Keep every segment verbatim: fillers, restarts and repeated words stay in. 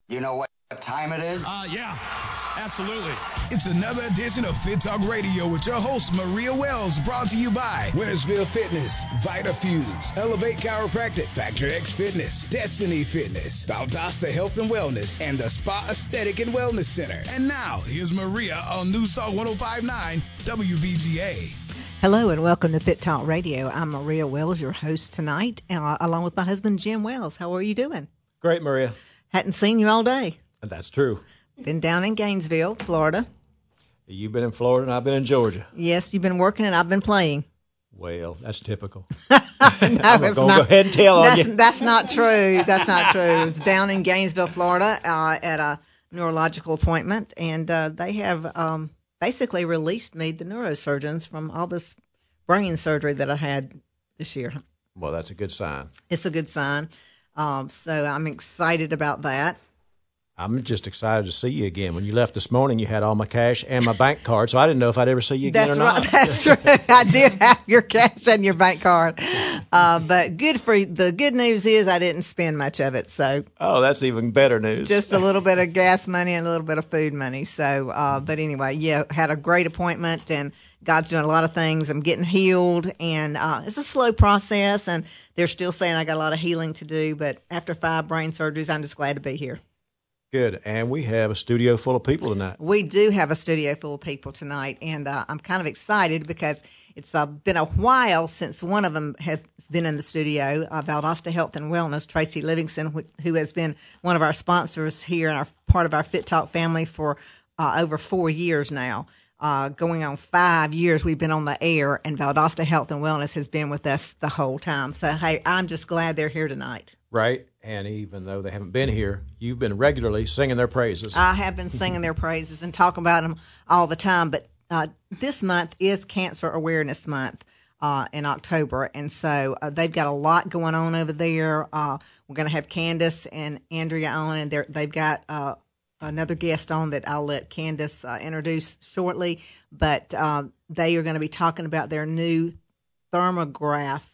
You know what time it is? Uh, yeah, absolutely. It's another edition of Fit Talk Radio with your host, Maria Wells, brought to you by Wintersville Fitness, VitaFuse, Elevate Chiropractic, Factor X Fitness, Destiny Fitness, Valdosta Health and Wellness, and the Spa Aesthetic and Wellness Center. And now, here's Maria on News Talk one oh five point nine W V G A. Hello and welcome to Fit Talk Radio. I'm Maria Wells, your host tonight, uh, along with my husband, Jim Wells. How are you doing? Great, Maria. Hadn't seen you all day. That's true. Been down in Gainesville, Florida. You've been in Florida and I've been in Georgia. Yes, you've been working and I've been playing. Well, that's typical. no, I'm it's gonna not. Go ahead and tell that's, on you. That's not true. That's not true. It was down in Gainesville, Florida, uh, at a neurological appointment, and uh, they have um, basically released me, the neurosurgeons, from all this brain surgery that I had this year. Well, that's a good sign. It's a good sign. Um, so I'm excited about that. I'm just excited to see you again. When you left this morning, you had all my cash and my bank card, so I didn't know if I'd ever see you again That's or not. right. That's true. I did have your cash and your bank card, uh, but good for the good news is I didn't spend much of it. So Oh, that's even better news. just a little bit of gas money and a little bit of food money. So, uh, but anyway, yeah, had a great appointment, and God's doing a lot of things. I'm getting healed, and uh, it's a slow process, and they're still saying I got a lot of healing to do. But after five brain surgeries, I'm just glad to be here. Good. And we have a studio full of people tonight. We do have a studio full of people tonight, and uh, I'm kind of excited because it's uh, been a while since one of them has been in the studio, uh, Valdosta Health and Wellness, Tracy Livingston, wh- who has been one of our sponsors here and our part of our Fit Talk family for uh, over four years now. Uh, going on five years we've been on the air, and Valdosta Health and Wellness has been with us the whole time. So, hey, I'm just glad they're here tonight. Right. And even though they haven't been here, you've been regularly singing their praises. I have been singing their praises and talking about them all the time. But uh, this month is Cancer Awareness Month uh, in October. And so uh, they've got a lot going on over there. Uh, we're going to have Candace and Andrea on, and they've got uh, another guest on that I'll let Candace uh, introduce shortly. But uh, they are going to be talking about their new thermograph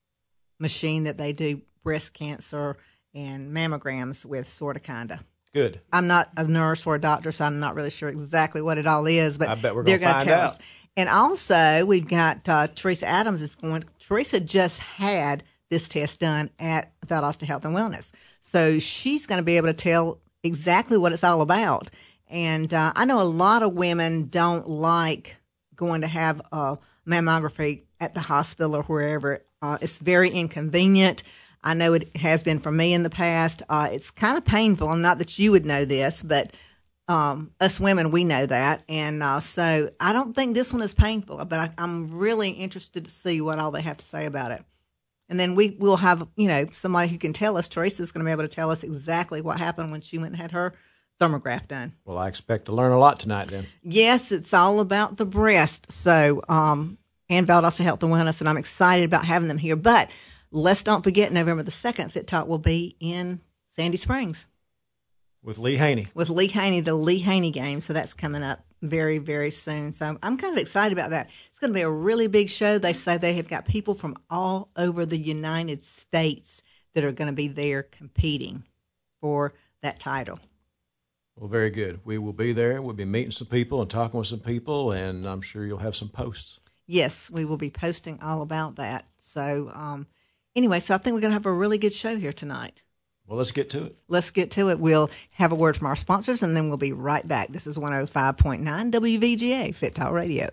machine that they do breast cancer and mammograms with, sort of, kind of. Good. I'm not a nurse or a doctor, so I'm not really sure exactly what it all is, but I bet we're they're going to going find to tell out. us. And also, we've got uh, Teresa Adams is going. Teresa just had this test done at Valdosta Health and Wellness, so she's going to be able to tell exactly what it's all about. And uh, I know a lot of women don't like going to have a mammography at the hospital or wherever. Uh, it's very inconvenient. I know it has been for me in the past. Uh, it's kind of painful, and not that you would know this, but um, us women, we know that. And uh, so I don't think this one is painful, but I, I'm really interested to see what all they have to say about it. And then we will have, you know, somebody who can tell us. Teresa's going to be able to tell us exactly what happened when she went and had her thermograph done. Well, I expect to learn a lot tonight then. Yes, it's all about the breast. So, um, and Valdosta Health and Wellness, and I'm excited about having them here. But let's don't forget, November the second, Fit Talk will be in Sandy Springs. With Lee Haney. With Lee Haney, the Lee Haney game. So that's coming up very, very soon. So I'm, I'm kind of excited about that. It's going to be a really big show. They say they have got people from all over the United States that are going to be there competing for that title. Well, very good. We will be there. We'll be meeting some people and talking with some people, and I'm sure you'll have some posts. Yes, we will be posting all about that. So um, anyway, so I think we're going to have a really good show here tonight. Well, let's get to it. Let's get to it. We'll have a word from our sponsors, and then we'll be right back. This is one oh five point nine W V G A, Fit Talk Radio.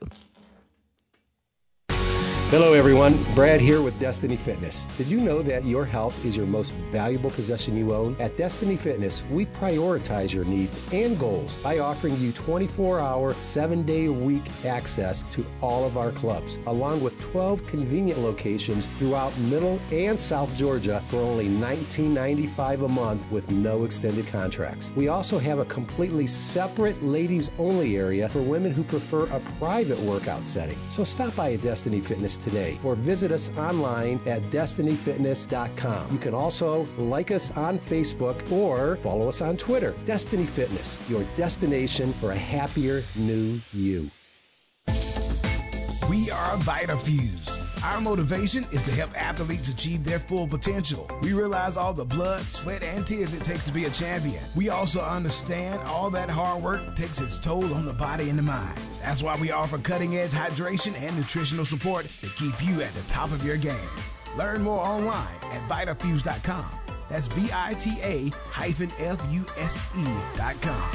Hello, everyone. Brad here with Destiny Fitness. Did you know that your health is your most valuable possession you own? At Destiny Fitness, we prioritize your needs and goals by offering you twenty-four hour, seven day a week access to all of our clubs, along with twelve convenient locations throughout Middle and South Georgia for only nineteen ninety-five a month with no extended contracts. We also have a completely separate ladies-only area for women who prefer a private workout setting. So stop by at Destiny Fitness today or visit us online at destiny fitness dot com. You can also like us on Facebook or follow us on Twitter. Destiny Fitness, your destination for a happier new you. We are VitaFuse, Our motivation is to help athletes achieve their full potential. We realize all the blood, sweat, and tears it takes to be a champion. We also understand all that hard work takes its toll on the body and the mind. That's why we offer cutting-edge hydration and nutritional support to keep you at the top of your game. Learn more online at vitafuse dot com. That's V I T A hyphen F U S E dot com.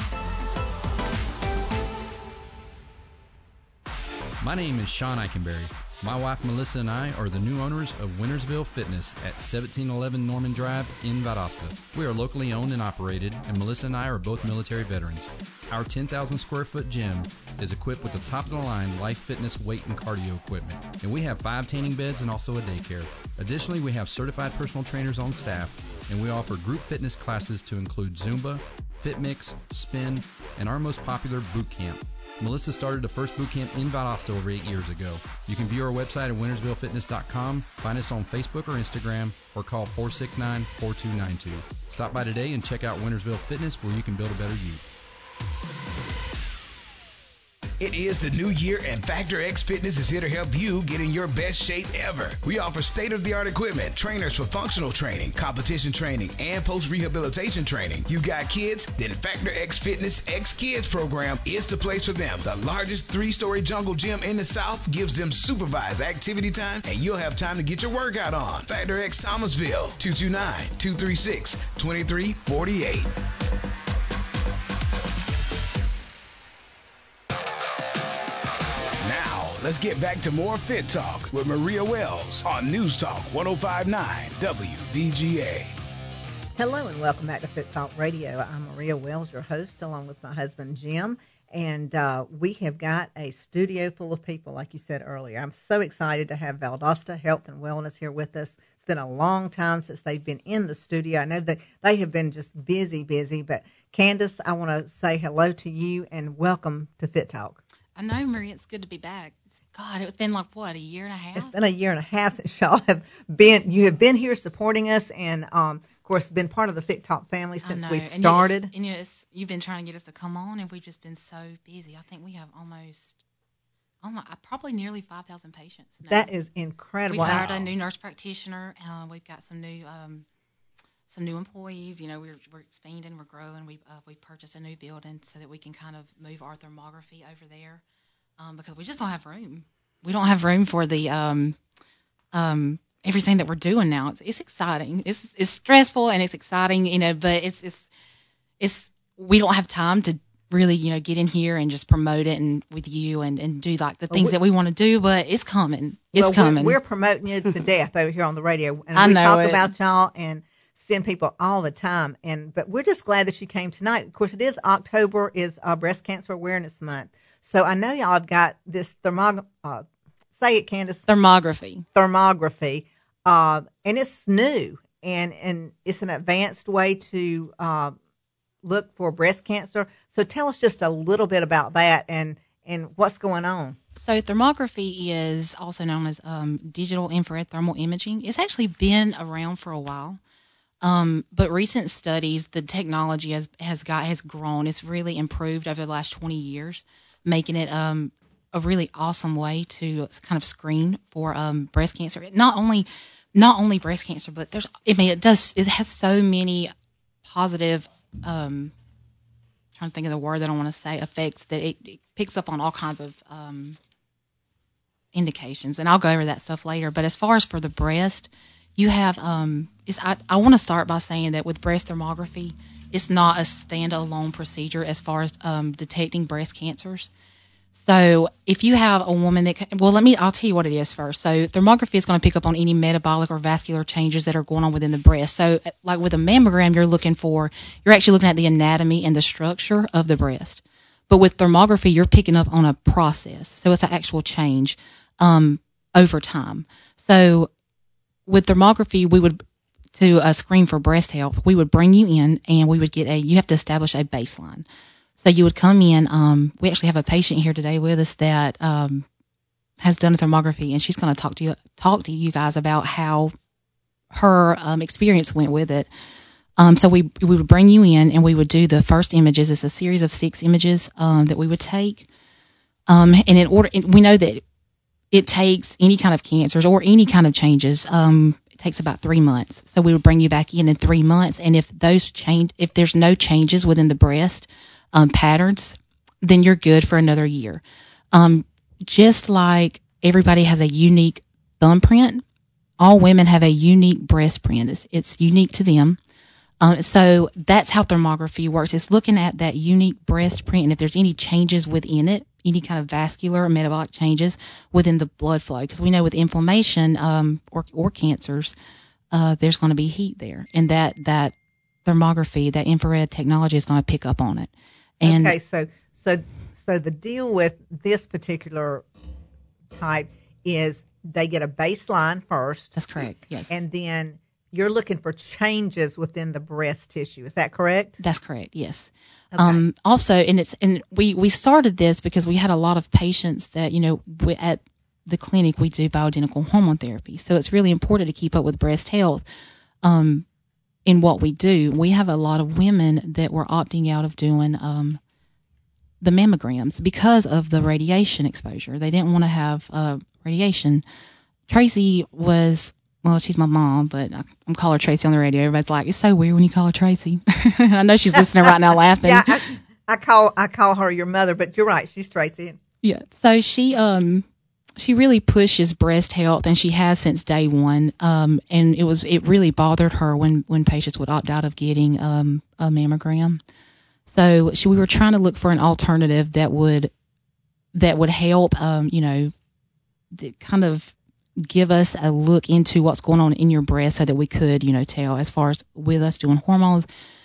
My name is Sean Eichenberry. My wife Melissa and I are the new owners of Wintersville Fitness at seventeen eleven Norman Drive in Valdosta. We are locally owned and operated, and Melissa and I are both military veterans. Our ten thousand square foot gym is equipped with the top-of-the-line Life Fitness weight and cardio equipment, and we have five tanning beds and also a daycare. Additionally, we have certified personal trainers on staff, and we offer group fitness classes to include Zumba, FitMix, Spin, and our most popular boot camp. Melissa started the first boot camp in Valdosta over eight years ago. You can view our website at wintersville fitness dot com, find us on Facebook or Instagram, or call four six nine, four two nine two. Stop by today and check out Wintersville Fitness, where you can build a better you. It is the new year, and Factor X Fitness is here to help you get in your best shape ever. We offer state-of-the-art equipment, trainers for functional training, competition training, and post-rehabilitation training. You got kids? Then Factor X Fitness X Kids program is the place for them. The largest three-story jungle gym in the South gives them supervised activity time, and you'll have time to get your workout on. Factor X Thomasville, two two nine, two three six, two three four eight. Let's get back to more Fit Talk with Maria Wells on News Talk one oh five point nine W V G A. Hello and welcome back to Fit Talk Radio. I'm Maria Wells, your host, along with my husband Jim. And uh, we have got a studio full of people, like you said earlier. I'm so excited to have Valdosta Health and Wellness here with us. It's been a long time since they've been in the studio. I know that they have been just busy, busy. But Candace, I want to say hello to you and welcome to Fit Talk. I know, Maria. It's good to be back. God, it's been like, what, a year and a half? It's been a year and a half since y'all have been, you have been here supporting us and, um, of course, been part of the Fit Talk family since we started. And, you, and you know, it's, you've been trying to get us to come on, and we've just been so busy. I think we have almost, almost probably nearly five thousand patients now. That is incredible. We've hired a new nurse practitioner. Uh, we've got some new um, some new employees. You know, we're, we're expanding, we're growing. We uh, we purchased a new building so that we can kind of move our thermography over there. Um, because we just don't have room. We don't have room for the um, um, everything that we're doing now. It's, it's exciting. It's it's stressful and it's exciting, you know. But it's it's it's we don't have time to really, you know, get in here and just promote it and with you and, and do like the things well, we, that we want to do. But it's coming. It's well, coming. We're, we're promoting you to death over here on the radio, and I we know talk it. about y'all and send people all the time. And but we're just glad that you came tonight. Of course, it is October is uh, Breast Cancer Awareness Month. So I know y'all have got this thermog, uh, say it, Candace. Thermography. Thermography. Uh, and it's new, and, and it's an advanced way to uh, look for breast cancer. So tell us just a little bit about that and, and what's going on. So thermography is also known as um, digital infrared thermal imaging. It's actually been around for a while. Um, but recent studies, the technology has, has got, has grown. It's really improved over the last twenty years. Making it um, a really awesome way to kind of screen for um, breast cancer. Not only, not only breast cancer, but there's. I mean, it does. It has so many positive. Um, trying to think of the word that I want to say. Effects that it, it picks up on all kinds of um, indications, and I'll go over that stuff later. But as far as for the breast, you have. Um, is I, I want to start by saying that with breast thermography, it's not a standalone procedure as far as um, detecting breast cancers. So if you have a woman that, can, well, let me, I'll tell you what it is first. So thermography is going to pick up on any metabolic or vascular changes that are going on within the breast. So like with a mammogram, you're looking for, you're actually looking at the anatomy and the structure of the breast. But with thermography, you're picking up on a process. So it's an actual change um, over time. So with thermography, we would, to uh, screen for breast health, we would bring you in and we would get a, you have to establish a baseline. So you would come in, um, we actually have a patient here today with us that um, has done a thermography, and she's going to talk to you, talk to you guys about how her um, experience went with it. Um, so we we would bring you in and we would do the first images. It's a series of six images um, that we would take. Um, and in order, we know that it takes any kind of cancers or any kind of changes. Um, it takes about three months. So we would bring you back in in three months. And if those change, if there's no changes within the breast um, patterns, then you're good for another year. Um, just like everybody has a unique thumbprint, all women have a unique breast print. It's, it's unique to them. Um, so that's how thermography works. It's looking at that unique breast print, and if there's any changes within it, any kind of vascular or metabolic changes within the blood flow, because we know with inflammation um, or, or cancers, uh, there's going to be heat there, and that that thermography, that infrared technology, is going to pick up on it. And okay, so so so the deal with this particular type is they get a baseline first. That's correct. Yes, and then you're looking for changes within the breast tissue. Is that correct? That's correct. Yes. Okay. Um, also, and it's and we, we started this because we had a lot of patients that, you know, we, at the clinic we do bioidentical hormone therapy. So it's really important to keep up with breast health um, in what we do. We have a lot of women that were opting out of doing um, the mammograms because of the radiation exposure. They didn't want to have uh, radiation. Tracy was... Well, she's my mom, but I, I'm calling her Tracy on the radio. Everybody's like, it's so weird when you call her Tracy. I know she's listening right now laughing. Yeah, I, I call I call her your mother, but you're right. She's Tracy. Yeah. So she um she really pushes breast health, and she has since day one. Um, and it was it really bothered her when when patients would opt out of getting um a mammogram. So she, we were trying to look for an alternative that would that would help um you know the kind of give us a look into what's going on in your breast so that we could, you know, tell as far as with us doing hormones,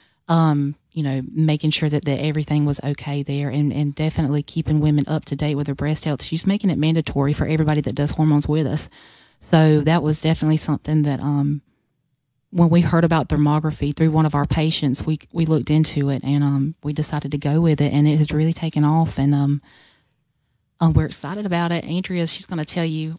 um, you know, making sure that, that everything was okay there, and, and definitely keeping women up to date with their breast health. She's making it mandatory for everybody that does hormones with us. So that was definitely something that, um, when we heard about thermography through one of our patients, we, we looked into it, and, um, we decided to go with it, and it has really taken off, and, um, um we're excited about it. Andrea, she's going to tell you.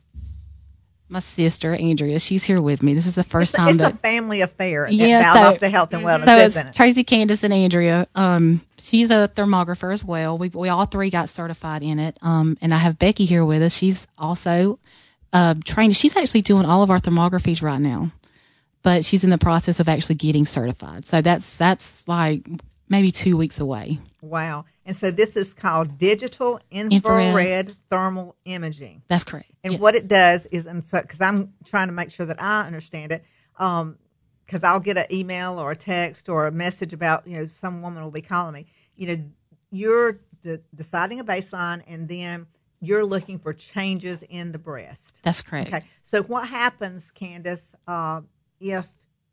My sister, Andrea, she's here with me. This is the first it's, time it's that... It's a family affair yeah, at Valdosta so, Health and Wellness, so isn't it's it? Tracy, Candace, and Andrea. Um, she's a thermographer as well. We we all three got certified in it. Um, and I have Becky here with us. She's also uh, trained. She's actually doing all of our thermographies right now, but she's in the process of actually getting certified. So that's that's like maybe two weeks away. Wow. And so this is called digital infrared, infrared thermal imaging. That's correct. And yes. what it does is, and so because I'm trying to make sure that I understand it, um, because I'll get an email or a text or a message about, you know, some woman will be calling me. You know, you're de- deciding a baseline, and then you're looking for changes in the breast. That's correct. Okay. So what happens, Candace, uh, if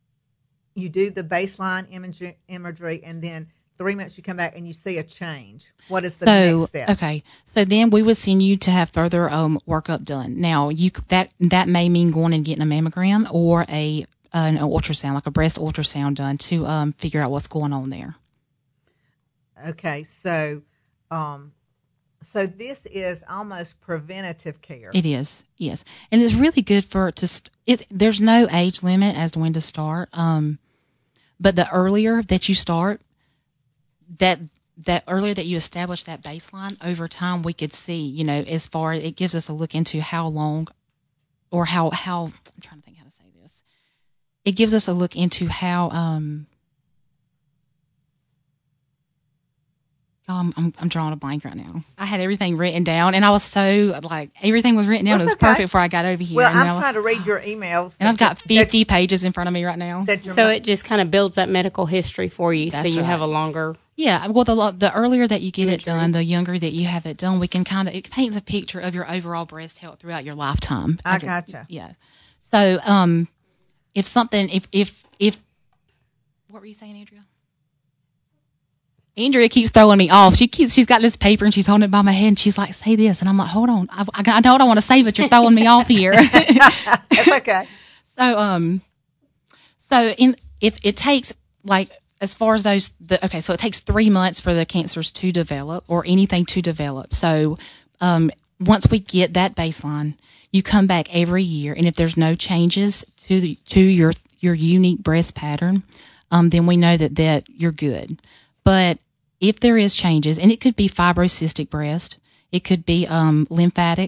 you do the baseline image- imagery and then three months you come back and you see a change? What is the so, next step? Okay. So then we would send you to have further um, workup done. Now, you that that may mean going and getting a mammogram or a an ultrasound, like a breast ultrasound done to um, figure out what's going on there. Okay. So um, so this is almost preventative care. It is, yes. And it's really good for to st- it. There's no age limit as to when to start. Um, but the earlier that you start, that that earlier that you establish that baseline, over time we could see, you know, as far as it gives us a look into how long or how, how I'm trying to think how to say this. It gives us a look into how, um, oh, I'm, I'm, I'm drawing a blank right now. I had everything written down, and I was so, like, everything was written down. That's it was okay. perfect before I got over here. Well, and I'm I was, trying to read your emails. And I've got that, fifty pages in front of me right now. That so it just kind of builds that medical history for you, That's so you right. have a longer... Yeah, well, the the earlier that you get imagery. it done, the younger that you have it done, we can kind of, it paints a picture of your overall breast health throughout your lifetime. I just, gotcha. Yeah. So, um, if something, if, if, if, what were you saying, Andrea? Andrea keeps throwing me off. She keeps, she's got this paper and she's holding it by my head and she's like, say this. And I'm like, hold on. I, I, I know what I want to say, but you're throwing me off here. That's okay. So, um, so in, if it takes like, as far as those, the, okay, so it takes three months for the cancers to develop or anything to develop. So, um, once we get that baseline, you come back every year, and if there's no changes to the, to your your unique breast pattern, um, then we know that that you're good. But if there is changes, and it could be fibrocystic breast, it could be um, lymphatic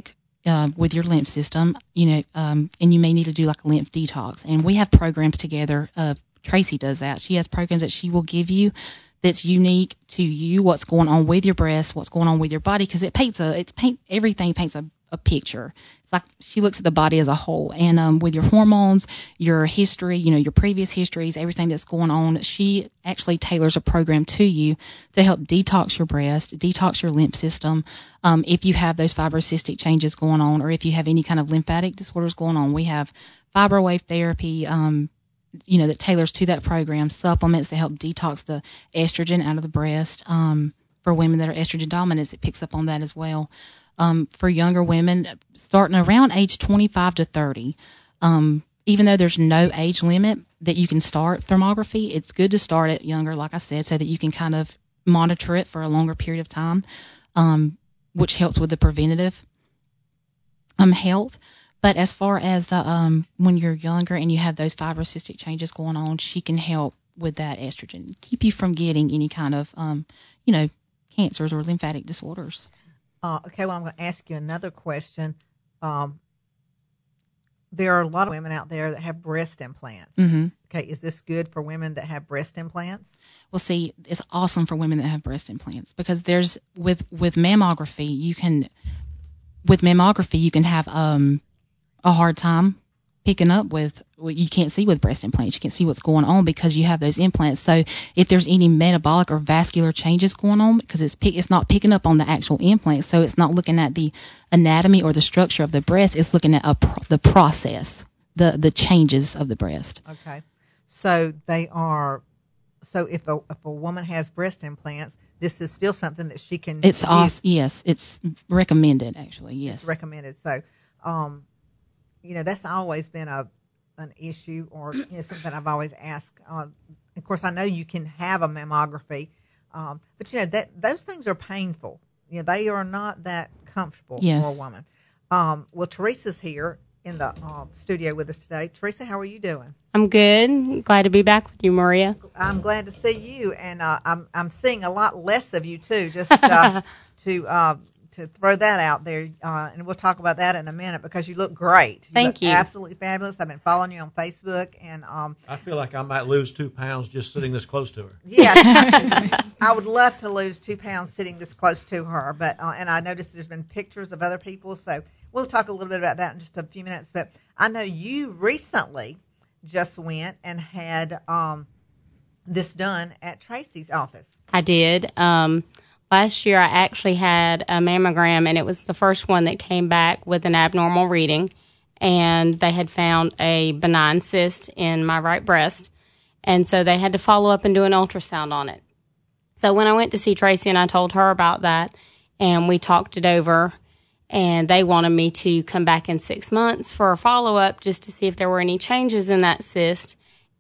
uh, with your lymph system, you know, um, and you may need to do like a lymph detox. And we have programs together. Uh, Tracy does that. She has programs that she will give you that's unique to you, what's going on with your breast, what's going on with your body, because it paints a, it's paint, everything paints a, a picture. It's like she looks at the body as a whole. And um, with your hormones, your history, you know, your previous histories, everything that's going on, she actually tailors a program to you to help detox your breast, detox your lymph system. Um, if you have those fibrocystic changes going on, or if you have any kind of lymphatic disorders going on, we have fibrowave therapy, um, you know, that tailors to that program, supplements that help detox the estrogen out of the breast. Um, for women that are estrogen dominant, it picks up on that as well. Um, for younger women, starting around age twenty-five to thirty, um, even though there's no age limit that you can start thermography, it's good to start it younger, like I said, so that you can kind of monitor it for a longer period of time, um, which helps with the preventative um, health. But as far as the um, when you're younger and you have those fibrocystic changes going on, she can help with that estrogen, keep you from getting any kind of, um, you know, cancers or lymphatic disorders. Uh, okay, well, I'm going to ask you another question. Um, there are a lot of women out there that have breast implants. Mm-hmm. Okay, is this good for women that have breast implants? Well, see, it's awesome for women that have breast implants because there's with with mammography, you can with mammography you can have um. a hard time picking up with what you can't see with breast implants. You can't see what's going on because you have those implants. So if there's any metabolic or vascular changes going on, because it's pick, it's not picking up on the actual implant, so it's not looking at the anatomy or the structure of the breast. It's looking at a pro- the process, the the changes of the breast. Okay, so they are. So if a if a woman has breast implants, this is still something that she can. It's use. awesome. Yes, it's recommended. Actually, yes, it's recommended. So. Um, You know, that's always been a an issue or you know, something I've always asked. Uh, of course, I know you can have a mammography, um, but, you know, that those things are painful. You know, they are not that comfortable yes. for a woman. Um, well, Teresa's here in the uh, studio with us today. Teresa, how are you doing? I'm good. Glad to be back with you, Maria. I'm glad to see you, and uh, I'm I'm seeing a lot less of you, too, just uh, to uh, – to throw that out there, uh, and we'll talk about that in a minute because you look great. You Thank look you. Absolutely fabulous. I've been following you on Facebook, and um, I feel like I might lose two pounds just sitting this close to her. Yeah, I would love to lose two pounds sitting this close to her. But uh, and I noticed there's been pictures of other people, so we'll talk a little bit about that in just a few minutes. But I know you recently just went and had um, this done at Tracy's office. I did. Um, Last year, I actually had a mammogram, and it was the first one that came back with an abnormal reading, and they had found a benign cyst in my right breast, and so they had to follow up and do an ultrasound on it. So when I went to see Tracy and I told her about that, and we talked it over, and they wanted me to come back in six months for a follow-up just to see if there were any changes in that cyst.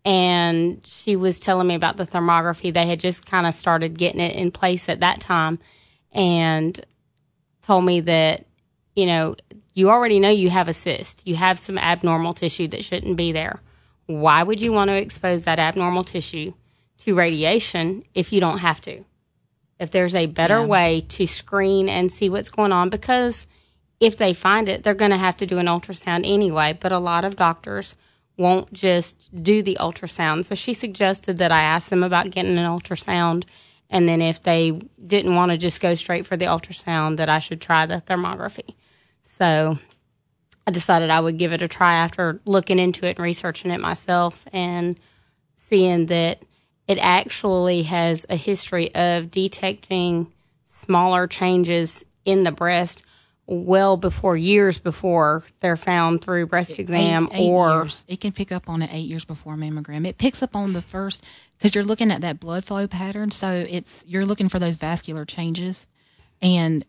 And she was telling me about the thermography. They had just kind of started getting it in place at that time and told me that, you know, you already know you have a cyst. You have some abnormal tissue that shouldn't be there. Why would you want to expose that abnormal tissue to radiation if you don't have to? If there's a better yeah. way to screen and see what's going on, because if they find it, they're going to have to do an ultrasound anyway. But a lot of doctors won't just do the ultrasound. So she suggested that I ask them about getting an ultrasound, and then if they didn't want to just go straight for the ultrasound, that I should try the thermography. So I decided I would give it a try after looking into it and researching it myself and seeing that it actually has a history of detecting smaller changes in the breast well before, years before they're found through breast exam eight, eight or... Years. It can pick up on it eight years before mammogram. It picks up on the first, because you're looking at that blood flow pattern, so it's you're looking for those vascular changes, and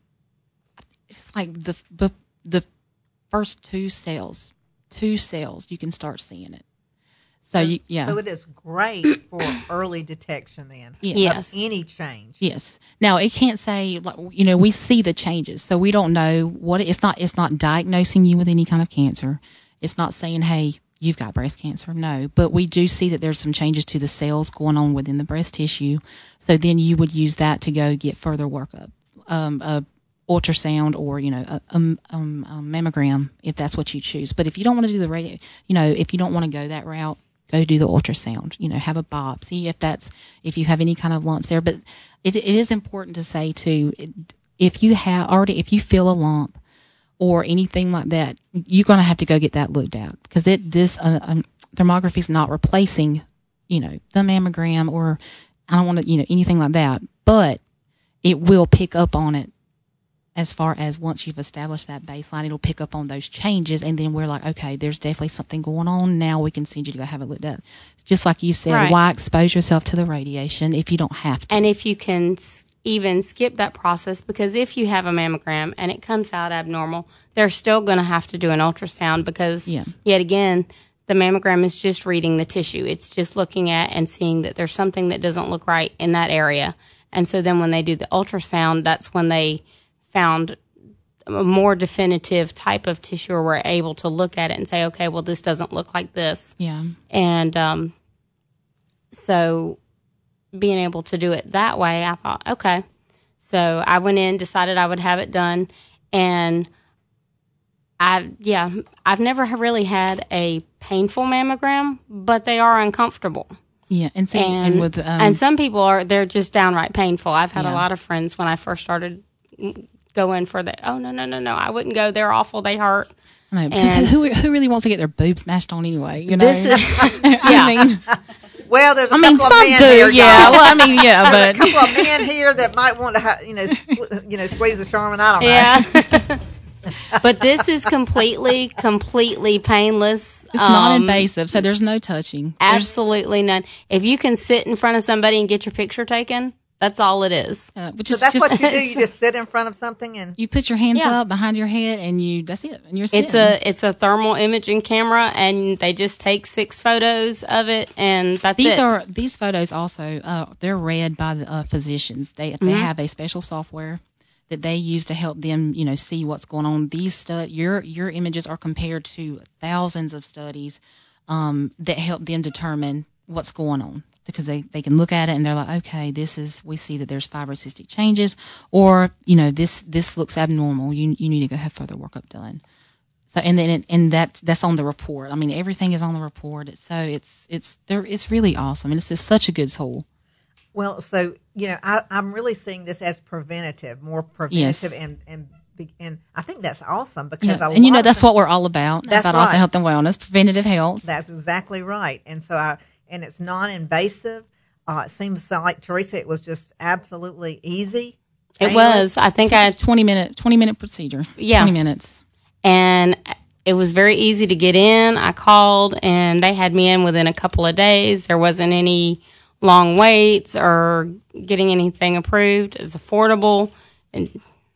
it's like the the, the first two cells, two cells, you can start seeing it. So, you, yeah. So it is great for early detection then. Yes. Of any change. Yes. Now, it can't say, like, you know, we see the changes, so we don't know what it, it's not. It's not diagnosing you with any kind of cancer. It's not saying, hey, you've got breast cancer. No, but we do see that there's some changes to the cells going on within the breast tissue. So then you would use that to go get further workup, um, a ultrasound or, you know, a, um, um, a mammogram if that's what you choose. But if you don't want to do the radio, you know, if you don't want to go that route, go do the ultrasound, you know, have a biopsy if that's, if you have any kind of lumps there. But it, it is important to say too, if you have already, if you feel a lump or anything like that, you're going to have to go get that looked at because it, this uh, um, thermography is not replacing, you know, the mammogram or I don't want to, you know, anything like that, but it will pick up on it. As far as once you've established that baseline, it'll pick up on those changes, and then we're like, okay, there's definitely something going on. Now we can send you to go have it looked at. Just like you said, right. Why expose yourself to the radiation if you don't have to? And if you can s- even skip that process, because if you have a mammogram and it comes out abnormal, they're still going to have to do an ultrasound because, yeah. yet again, the mammogram is just reading the tissue. It's just looking at and seeing that there's something that doesn't look right in that area. And so then when they do the ultrasound, that's when they found a more definitive type of tissue or we're able to look at it and say, okay, well, this doesn't look like this. Yeah. And um, so being able to do it that way, I thought, okay. So I went in, decided I would have it done. And I, yeah, I've never really had a painful mammogram, but they are uncomfortable. Yeah, and, see, and, and with um, and some people are, they're just downright painful. I've had yeah. a lot of friends when I first started go in for that. Oh, no, no, no, no. I wouldn't go. They're awful. They hurt. I know, because who, who really wants to get their boobs smashed on anyway? You know, this is, yeah. I mean, well, there's a I couple mean, of some men do, here, yeah. y'all. Well, I mean, yeah, There's but a couple of men here that might want to, ha- you know, spl- you know, squeeze the Charmin. I don't know. Yeah. But this is completely, completely painless. It's um, non-invasive, so there's no touching. Absolutely none. If you can sit in front of somebody and get your picture taken, that's all it is. Uh, which So is that's just, what you do. You just sit in front of something and you put your hands Yeah. up behind your head, and you that's it, and you're sitting. It's a it's a thermal imaging camera, and they just take six photos of it, and that's These it. are these photos also. Uh, they're read by the uh, physicians. They they Mhm. have a special software that they use to help them, you know, see what's going on. These stu- your your images are compared to thousands of studies um, that help them determine what's going on because they, they can look at it and they're like, okay, this is we see that there's fibrocystic changes, or you know, this this looks abnormal. You you need to go have further workup done. So and then it, and that's that's on the report. I mean, everything is on the report. It's, so it's it's there. It's really awesome, and it's just such a good tool. well, so you know, I, I'm really seeing this as preventative, more preventative, Yes. and and be- and I think that's awesome because Yeah. a And you lot know of that's them- what we're all about. That's about also right. health and wellness, preventative health. That's exactly right. And so I and it's non-invasive. Uh, it seems like Teresa, it was just absolutely easy. It painless. was. I think I twenty minute twenty minute procedure. Yeah. twenty minutes. and it was very easy to get in. I called, and they had me in within a couple of days. There wasn't any long waits or getting anything approved. It's affordable. And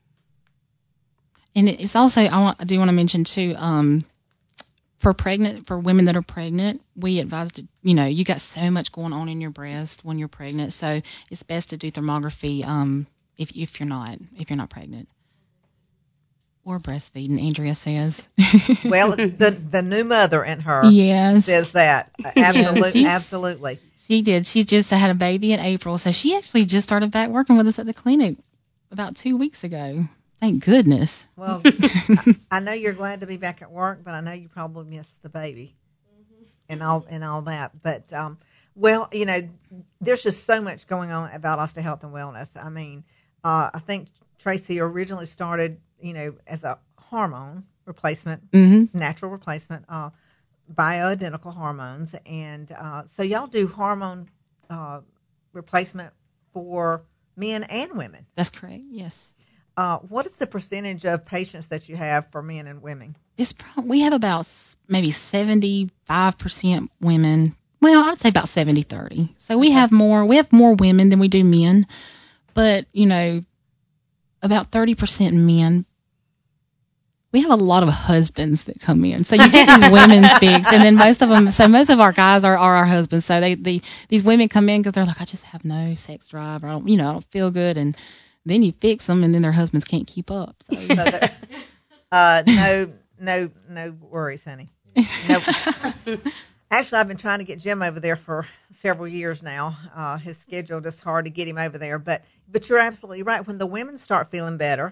And it's also I want I do want to mention too. Um, for pregnant for women that are pregnant, we advise to you know you got so much going on in your breast when you're pregnant, so it's best to do thermography. Um, if if you're not if you're not pregnant or breastfeeding, Andrea says. Well, the the new mother in her Yes. says that absolutely, she's- absolutely. She did. She just had a baby in April, so she actually just started back working with us at the clinic about two weeks ago. Thank goodness. Well, I, I know you're glad to be back at work, but I know you probably missed the baby and all and all that. But um, well, you know, there's just so much going on about Valdosta Health and Wellness. I mean, uh, I think Tracy originally started, you know, as a hormone replacement, Mm-hmm. natural replacement, uh, bioidentical hormones, and uh, so y'all do hormone uh, replacement for men and women. That's correct. Yes. Uh, what is the percentage of patients that you have for men and women? It's pro- we have about s- maybe seventy-five percent women. Well, I'd say about seventy thirty. So we have more, we have more women than we do men, but you know, about thirty percent men. We have a lot of husbands that come in. So you get these women fixed, and then most of them, so most of our guys are, are our husbands. So they, the these women come in because they're like, I just have no sex drive. Or I don't, you know, I don't feel good. And then you fix them, and then their husbands can't keep up. So. So that- uh, no, no, no worries, honey. No. Actually, I've been trying to get Jim over there for several years now. Uh, his schedule just hard to get him over there. But but you're absolutely right. When the women start feeling better,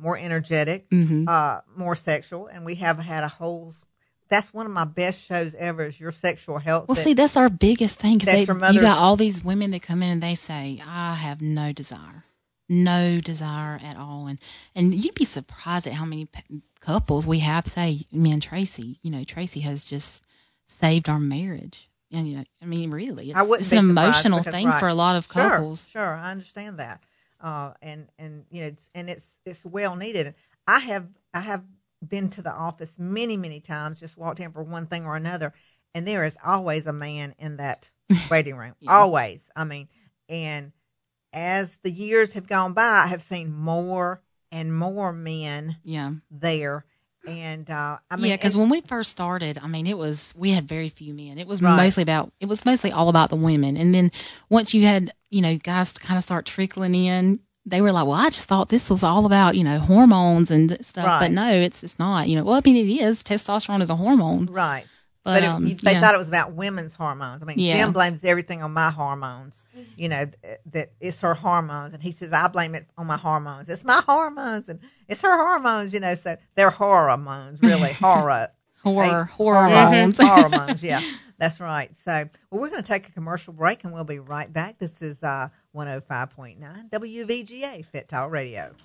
more energetic, Mm-hmm. uh, more sexual, and we have had a whole. That's one of my best shows ever. Is your sexual health? Well, that, see, that's our biggest thing. 'Cause that they, your mother- you got all these women that come in and they say, "I have no desire, no desire at all," and and you'd be surprised at how many p- couples we have say, "Man, Tracy, you know, Tracy has just saved our marriage." And you know, I mean, really, it's, I wouldn't it's be an surprised emotional because, thing right. for a lot of Sure, couples. Sure, I understand that, uh, and and you know, it's, and it's it's well needed. I have I have been to the office many many times, just walked in for one thing or another, and there is always a man in that waiting room. Yeah. Always, I mean, and as the years have gone by, I have seen more and more men Yeah. there. And uh, I mean, yeah, because and- when we first started, I mean, it was we had very few men. It was Right. mostly about it was mostly all about the women. And then once you had you know guys kind of start trickling in, they were like, "Well, I just thought this was all about you know hormones and stuff." Right. But no, it's it's not. You know, well, I mean, it is. Testosterone is a hormone, right. But, But, it, um, you- they yeah. thought it was about women's hormones. I mean, Yeah. Jim blames everything on my hormones. You know th- that it's her hormones, and he says I blame it on my hormones. It's my hormones, and it's her hormones. You know, so they're hormones, really horror, horror, Hey, hormones. hormones. Yeah, that's right. So, well, we're going to take a commercial break, and we'll be right back. This is uh, one oh five point nine W V G A Fit Talk Radio.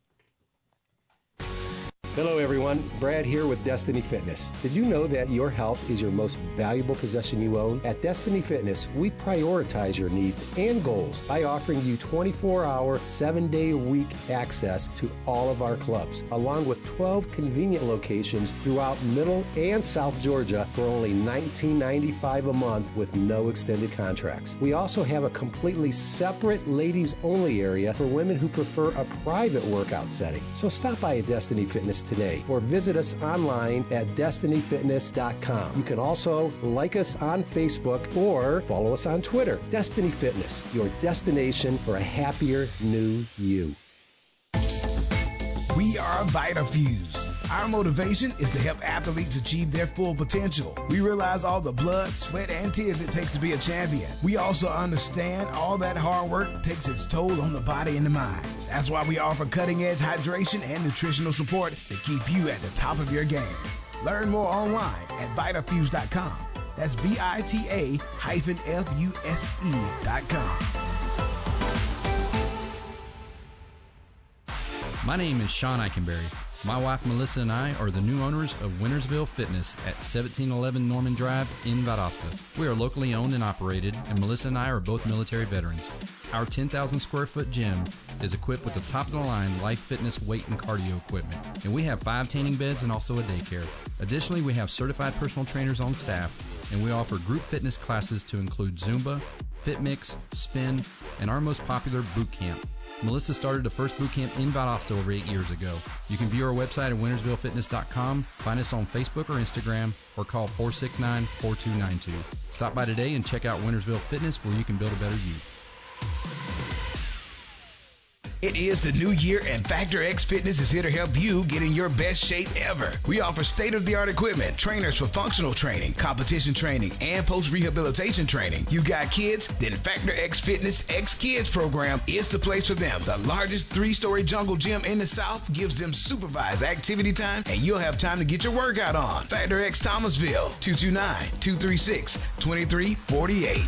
Hello, everyone. Brad here with Destiny Fitness. Did you know that your health is your most valuable possession you own? At Destiny Fitness, we prioritize your needs and goals by offering you twenty-four hour, seven day a week access to all of our clubs, along with twelve convenient locations throughout Middle and South Georgia for only nineteen ninety-five dollars a month with no extended contracts. We also have a completely separate ladies-only area for women who prefer a private workout setting. So stop by at Destiny Fitness today or visit us online at destiny fitness dot com. You can also like us on Facebook or follow us on Twitter. Destiny Fitness, your destination for a happier new you. We are VitaFuse. Our motivation is to help athletes achieve their full potential. We realize all the blood, sweat, and tears it takes to be a champion. We also understand all that hard work takes its toll on the body and the mind. That's why we offer cutting-edge hydration and nutritional support to keep you at the top of your game. Learn more online at vitafuse dot com. That's V I T A hyphen F U S E dot com. My name is Sean Eikenberry. My wife Melissa and I are the new owners of Wintersville Fitness at seventeen eleven Norman Drive in Valdosta. We are locally owned and operated, and Melissa and I are both military veterans. Our ten thousand square foot gym is equipped with the top-of-the-line Life Fitness weight and cardio equipment, and we have five tanning beds and also a daycare. Additionally, we have certified personal trainers on staff, and we offer group fitness classes to include Zumba, FitMix, Spin, and our most popular boot camp. Melissa started the first boot camp in Valdosta over eight years ago. You can view our website at wintersville fitness dot com, find us on Facebook or Instagram, or call four six nine, four two nine two. Stop by today and check out Wintersville Fitness, where you can build a better you. It is the new year, and Factor X Fitness is here to help you get in your best shape ever. We offer state-of-the-art equipment, trainers for functional training, competition training, and post-rehabilitation training. You got kids? Then Factor X Fitness X Kids program is the place for them. The largest three-story jungle gym in the South gives them supervised activity time, and you'll have time to get your workout on. Factor X Thomasville, two two nine, two three six, two three four eight.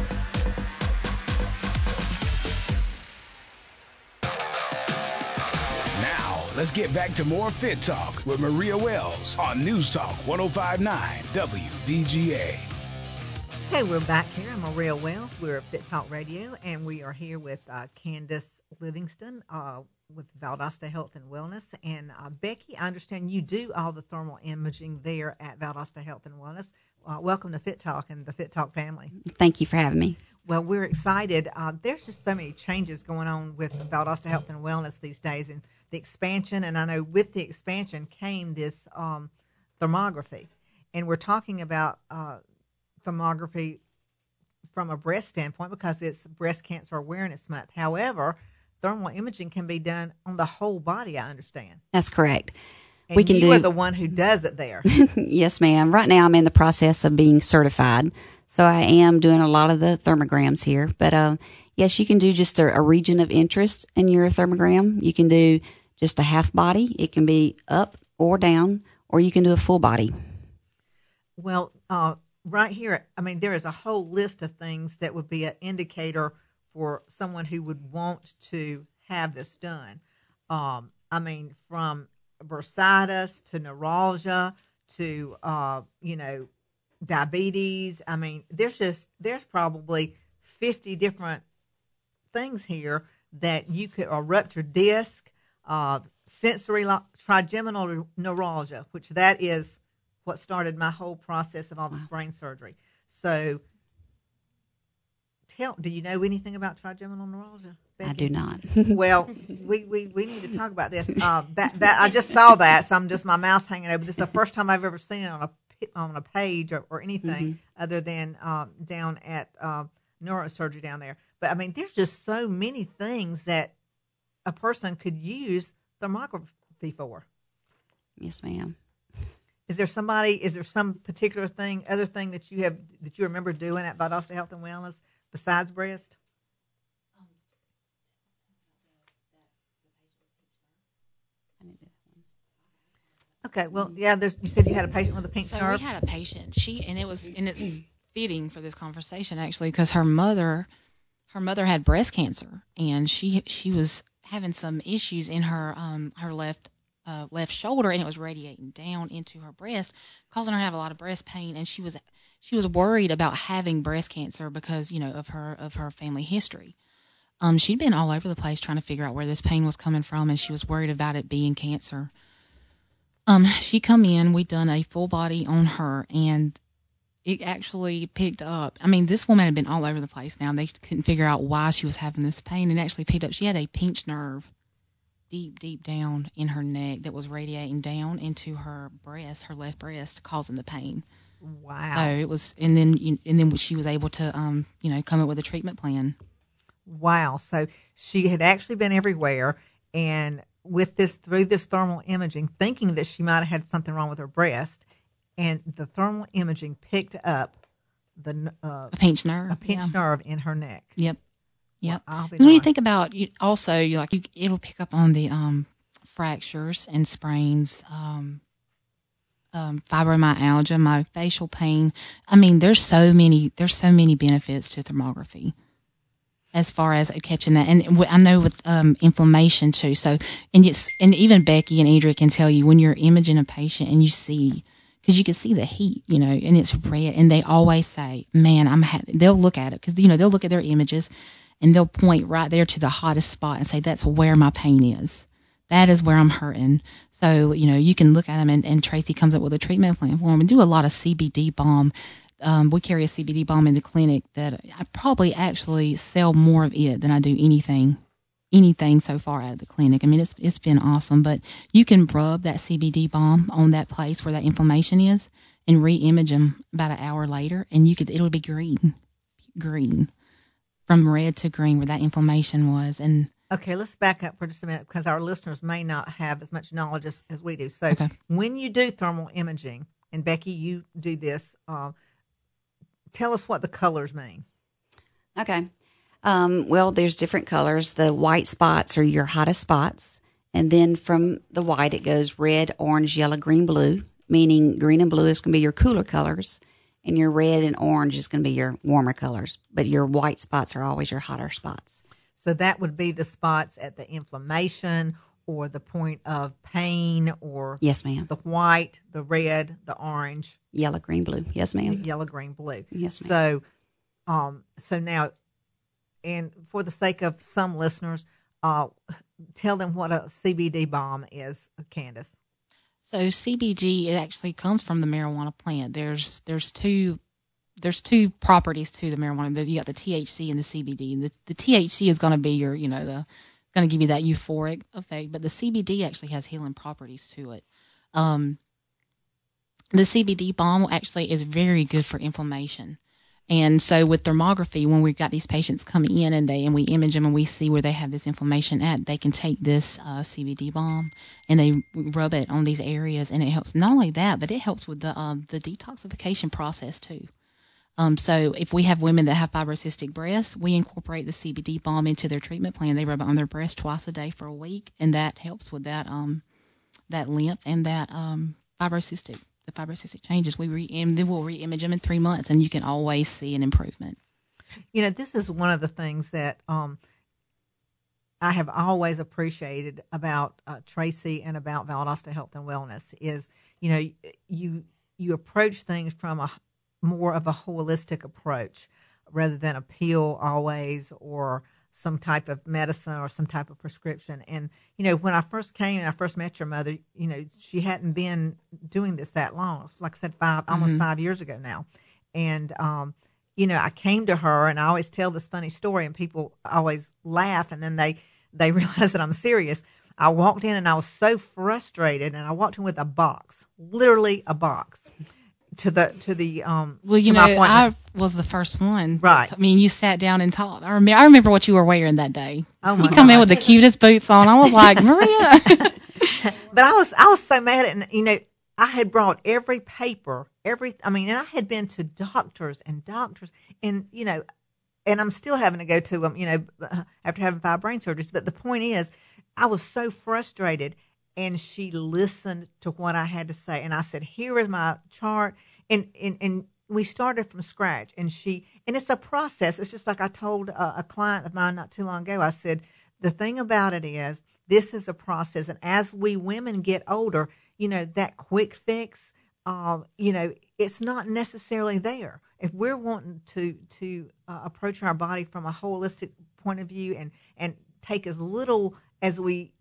Let's get back to more Fit Talk with Maria Wells on News Talk one oh five point nine W V G A. Hey, we're back here. I'm Maria Wells. We're at Fit Talk Radio, and we are here with uh, Candace Livingston uh, with Valdosta Health and Wellness. And uh, Becky, I understand you do all the thermal imaging there at Valdosta Health and Wellness. Uh, welcome to Fit Talk and the Fit Talk family. Thank you for having me. Well, we're excited. Uh, there's just so many changes going on with Valdosta Health and Wellness these days, and the expansion. And I know with the expansion came this um, thermography, and we're talking about uh, thermography from a breast standpoint because it's Breast Cancer Awareness Month. However, thermal imaging can be done on the whole body, I understand. That's correct. And we can you do, are the one who does it there. Yes, ma'am. Right now I'm in the process of being certified. So I am doing a lot of the thermograms here. But uh, yes, you can do just a, a region of interest in your thermogram. You can do just a half body. It can be up or down, or you can do a full body. Well, uh, right here, I mean, there is a whole list of things that would be an indicator for someone who would want to have this done. Um, I mean, from bursitis to neuralgia to, uh, you know, diabetes. I mean, there's just, there's probably fifty different things here that you could, a ruptured disc, uh, sensory lo- trigeminal neuralgia, which that is what started my whole process of all this brain surgery. So, tell, do you know anything about trigeminal neuralgia, Becky? I do not. Well, we, we, we need to talk about this. Uh, that that I just saw that, so I'm just my mouth's hanging over. This is the first time I've ever seen it on a on a page or, or anything mm-hmm. other than um, down at uh, neurosurgery down there. But I mean, there's just so many things that a person could use thermography for. Yes, ma'am. Is there somebody? Is there some particular thing, other thing that you have that you remember doing at Valdosta Health and Wellness besides breast? Okay, well, yeah. There's. You said you had a patient with a pink so nerve. We had a patient. She and it was and it's fitting for this conversation actually because her mother, her mother had breast cancer and she she was having some issues in her um her left uh, left shoulder and it was radiating down into her breast, causing her to have a lot of breast pain. And she was she was worried about having breast cancer because you know of her of her family history. Um, she'd been all over the place trying to figure out where this pain was coming from, and she was worried about it being cancer. Um, she come in, we done a full body on her, and it actually picked up. I mean, this woman had been all over the place now. They couldn't figure out why she was having this pain, and actually picked up. She had a pinched nerve deep, deep down in her neck that was radiating down into her breast, her left breast, causing the pain. Wow. So it was, and then, and then she was able to, um, you know, come up with a treatment plan. Wow. So she had actually been everywhere, and with this through this thermal imaging, thinking that she might have had something wrong with her breast, and the thermal imaging picked up the uh, a pinched nerve, a pinched yeah. nerve in her neck. Yep, yep. Well, when you think about you, also, you like you, it'll pick up on the um, fractures and sprains, um, um, fibromyalgia, my facial pain. I mean, there's so many there's so many benefits to thermography. As far as catching that, and I know with um, inflammation too. So, and it's and even Becky and Idra can tell you when you're imaging a patient and you see, because you can see the heat, you know, and it's red, and they always say, "Man, I'm." Ha-. They'll look at it because you know they'll look at their images, and they'll point right there to the hottest spot and say, "That's where my pain is. That is where I'm hurting." So you know you can look at them, and, and Tracy comes up with a treatment plan for them, and do a lot of C B D balm. Um, we carry a C B D balm in the clinic that I probably actually sell more of it than I do anything, anything so far out of the clinic. I mean, it's it's been awesome. But you can rub that C B D balm on that place where that inflammation is, and re-image them about an hour later, and you could it'll be green, green, from red to green where that inflammation was. And okay, let's back up for just a minute because our listeners may not have as much knowledge as, as we do. So okay. When you do thermal imaging, and Becky, you do this. Uh, Tell us what the colors mean. Okay. Um, well, there's different colors. The white spots are your hottest spots. And then from the white, it goes red, orange, yellow, green, blue, meaning green and blue is going to be your cooler colors. And your red and orange is going to be your warmer colors. But your white spots are always your hotter spots. So that would be the spots at the inflammation or the point of pain or yes, ma'am. The white, the red, the orange. Yellow, green, blue. Yes, ma'am. Yellow, green, blue. Yes, ma'am. So, um, so now, and for the sake of some listeners, uh, tell them what a C B D balm is, Candace. So C B D, it actually comes from the marijuana plant. There's there's two there's two properties to the marijuana. You got the T H C and the C B D. The, the T H C is going to be your, you know, the going to give you that euphoric effect, but the C B D actually has healing properties to it. Um, the C B D balm actually is very good for inflammation. And so with thermography, when we've got these patients coming in and they and we image them and we see where they have this inflammation at, they can take this uh, C B D balm and they rub it on these areas, and it helps. Not only that, but it helps with the um, the detoxification process too. Um, so if we have women that have fibrocystic breasts, we incorporate the C B D balm into their treatment plan. They rub it on their breast twice a day for a week, and that helps with that um, that lymph and that um, fibrocystic the fibrocystic changes. We re and then we'll re-image them in three months, and you can always see an improvement. You know, this is one of the things that um, I have always appreciated about uh, Tracy and about Valdosta Health and Wellness is, you know, you you approach things from a more of a holistic approach rather than a pill always or some type of medicine or some type of prescription. And, you know, when I first came and I first met your mother, you know, she hadn't been doing this that long. Like I said, five, almost mm-hmm. five years ago now. And, um, you know, I came to her and I always tell this funny story and people always laugh and then they, they realize that I'm serious. I walked in and I was so frustrated and I walked in with a box, literally a box. To the to the um. Well, you know, I was the first one. Right. I mean, you sat down and talked. I remember. I remember what you were wearing that day. Oh my You come gosh. in with the cutest boots on. I was like, Maria. But I was I was so mad at, and you know, I had brought every paper, every. I mean, and I had been to doctors and doctors, and you know, and I'm still having to go to them. You know, after having five brain surgeries. But the point is, I was so frustrated. And she listened to what I had to say. And I said, here is my chart. And, and, and we started from scratch. And she, and it's a process. It's just like I told a, a client of mine not too long ago. I said, the thing about it is, this is a process. And as we women get older, you know, that quick fix, uh, you know, it's not necessarily there. If we're wanting to, to uh, approach our body from a holistic point of view and, and take as little as we,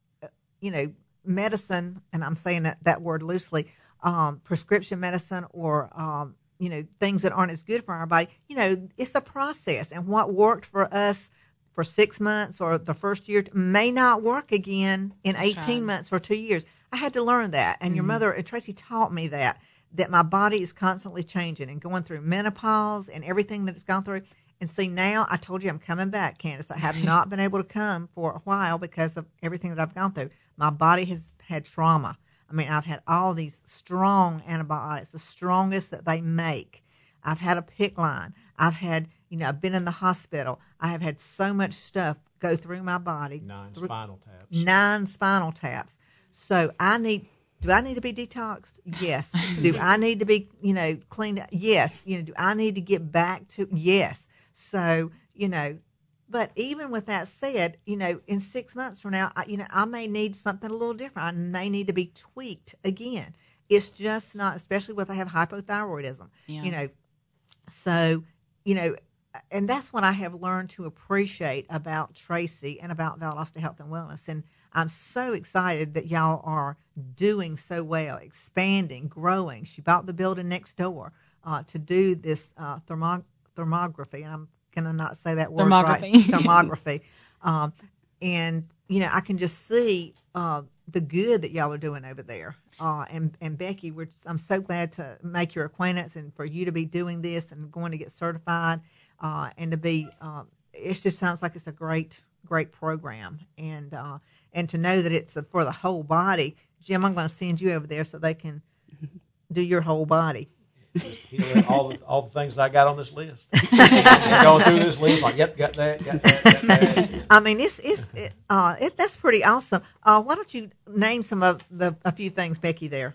you know, medicine, and I'm saying that, that word loosely, um, prescription medicine or, um, you know, things that aren't as good for our body, you know, it's a process. And what worked for us for six months or the first year may not work again in That's eighteen right. months or two years. I had to learn that. And mm-hmm. your mother, and Tracy taught me that, that my body is constantly changing and going through menopause and everything that it's gone through. And see, now I told you I'm coming back, Candace. I have not been able to come for a while because of everything that I've gone through. My body has had trauma. I mean, I've had all these strong antibiotics, the strongest that they make. I've had a PICC line. I've had, you know, I've been in the hospital. I have had so much stuff go through my body. Nine spinal taps. Nine spinal taps. So I need, do I need to be detoxed? Yes. Do I need to be, you know, cleaned up? Yes. You know, do I need to get back to, yes. So, you know, but even with that said, you know, in six months from now, I, you know, I may need something a little different. I may need to be tweaked again. It's just not, especially with I have hypothyroidism, yeah. you know. So, you know, and that's what I have learned to appreciate about Tracy and about Valdosta Health and Wellness. And I'm so excited that y'all are doing so well, expanding, growing. She bought the building next door uh, to do this uh, thermo- thermography, and I'm going to not say that word thermography. right, thermography. Um, and, you know, I can just see uh, the good that y'all are doing over there. Uh, and, and Becky, we're just, I'm so glad to make your acquaintance and for you to be doing this and going to get certified uh, and to be, uh, it just sounds like it's a great, great program. And, uh, and to know that it's a, for the whole body. Jim, I'm going to send you over there so they can do your whole body. You know, all the all the things I got on this list. Going through this list, like, yep, got that, got that, got that. I mean, it's it's it, uh, it, that's pretty awesome. Uh, why don't you name some of the a few things, Becky? There.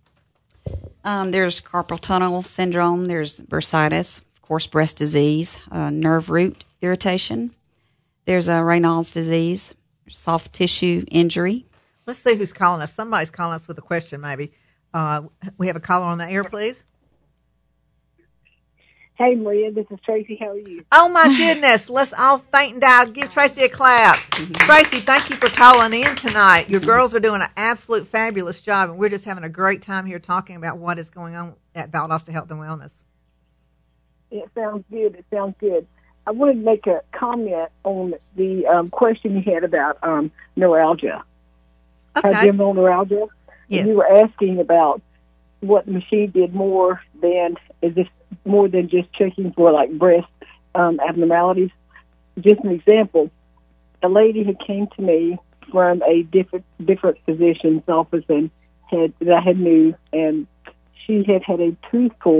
Um, there's carpal tunnel syndrome. There's bursitis, of course, breast disease, uh, nerve root irritation. There's a Raynaud's disease, soft tissue injury. Let's see who's calling us. Somebody's calling us with a question, maybe. Uh, we have a caller on the air, please. Hey, Maria, this is Tracy. How are you? Oh, my goodness. Let's all faint and die. Give Tracy a clap. Tracy, thank you for calling in tonight. Your girls are doing an absolute fabulous job, and we're just having a great time here talking about what is going on at Valdosta Health and Wellness. It sounds good. It sounds good. I wanted to make a comment on the um, question you had about um, neuralgia. Okay. Trigeminal neuralgia. Yes. And you were asking about what the machine did more than, is this more than just checking for like breast um, abnormalities. Just an example, a lady had came to me from a different different physician's office and had that I had knew, and she had had a tooth pulled,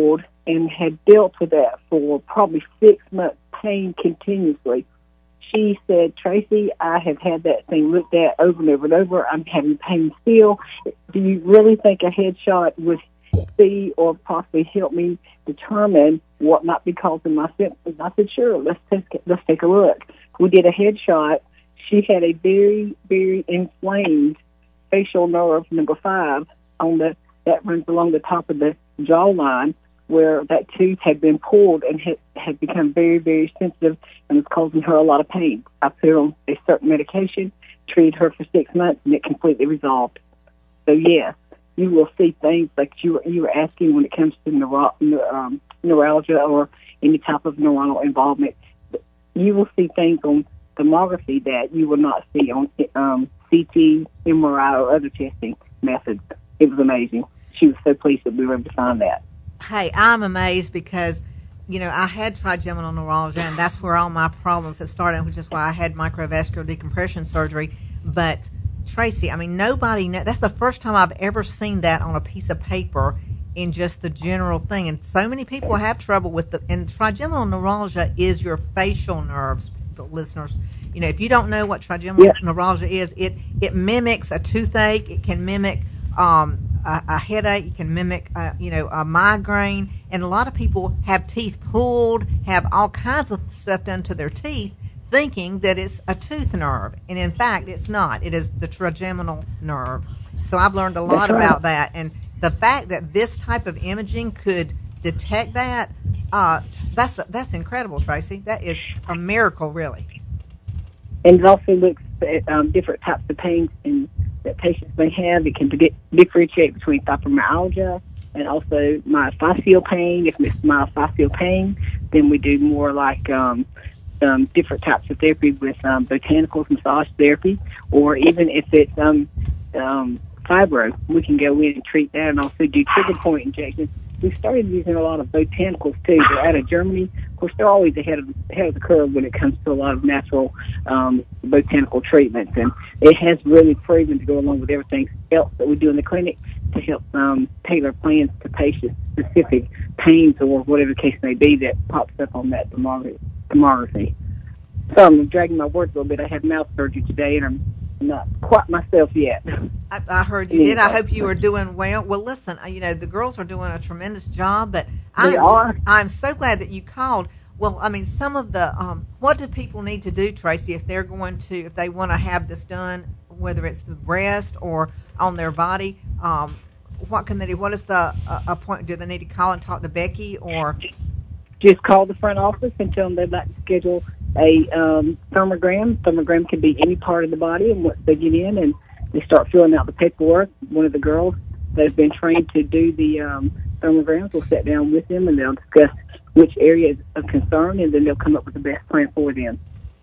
and had dealt with that for probably six months, pain continuously. She said, Tracy, I have had that thing looked at over and over and over. I'm having pain still. Do you really think a headshot would see or possibly help me determine what might be causing my symptoms? I said, sure, let's take, let's take a look. We did a headshot. She had a very, very inflamed facial nerve number five on the that runs along the top of the jawline, where that tooth had been pulled and had, had become very, very sensitive and was causing her a lot of pain. I put her on a certain medication, treated her for six months, and it completely resolved. So, yes, you will see things like you, you were asking when it comes to neuro, um, neuralgia or any type of neuronal involvement. You will see things on thermography that you will not see on um, C T, M R I, or other testing methods. It was amazing. She was so pleased that we were able to find that. Hey, I'm amazed because, you know, I had trigeminal neuralgia, and that's where all my problems have started, which is why I had microvascular decompression surgery. But, Tracy, I mean, nobody knows. That's the first time I've ever seen that on a piece of paper in just the general thing. And so many people have trouble with the, and trigeminal neuralgia is your facial nerves, listeners. You know, if you don't know what trigeminal yeah. neuralgia is, it, it mimics a toothache. It can mimic um, a, a headache. It can mimic, uh, you know, a migraine. And a lot of people have teeth pulled, have all kinds of stuff done to their teeth, thinking that it's a tooth nerve. And in fact, it's not. It is the trigeminal nerve. So I've learned a lot right. about that. And the fact that this type of imaging could detect that, uh, that's that's incredible, Tracy. That is a miracle, really. And it also looks at um, different types of pains and that patients may have. It can di- differentiate between fibromyalgia and also myofascial pain. If it's myofascial pain, then we do more like um, um, different types of therapy with um, botanicals, massage therapy, or even if it's um, um, fibro, we can go in and treat that and also do trigger point injections. We've started using a lot of botanicals, too. They're out of Germany. Of course, they're always ahead of, ahead of the curve when it comes to a lot of natural um, botanical treatments. And it has really proven to go along with everything else that we do in the clinic to help um, tailor plans to patient-specific pains or whatever the case may be that pops up on that thermography. So I'm dragging my words a little bit. I had mouth surgery today, and I'm not quite myself yet. I, I heard you did. I hope you are doing well. Well, listen, you know, the girls are doing a tremendous job, but they I'm, are. I'm so glad that you called. Well, I mean, some of the, um, what do people need to do, Tracy, if they're going to, if they want to have this done, whether it's the breast or on their body, um, what can they do? What is the uh, appointment? Do they need to call and talk to Becky or? Just call the front office and tell them they'd like to schedule a um, thermogram. Thermogram can be any part of the body, and once they get in and they start filling out the paperwork, one of the girls that have been trained to do the um, thermograms will sit down with them and they'll discuss which area is of concern, and then they'll come up with the best plan for them.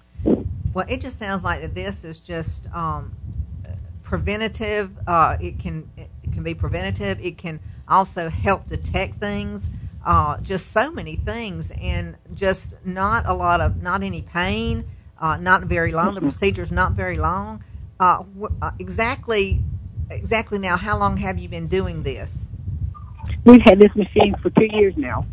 Well, it just sounds like that this is just um, preventative. Uh, it can it can be preventative. It can also help detect things. Uh, just so many things, and just not a lot of, not any pain, uh, not very long. The procedure's not very long. Uh, wh- uh, exactly, exactly now, how long have you been doing this? We've had this machine for two years now,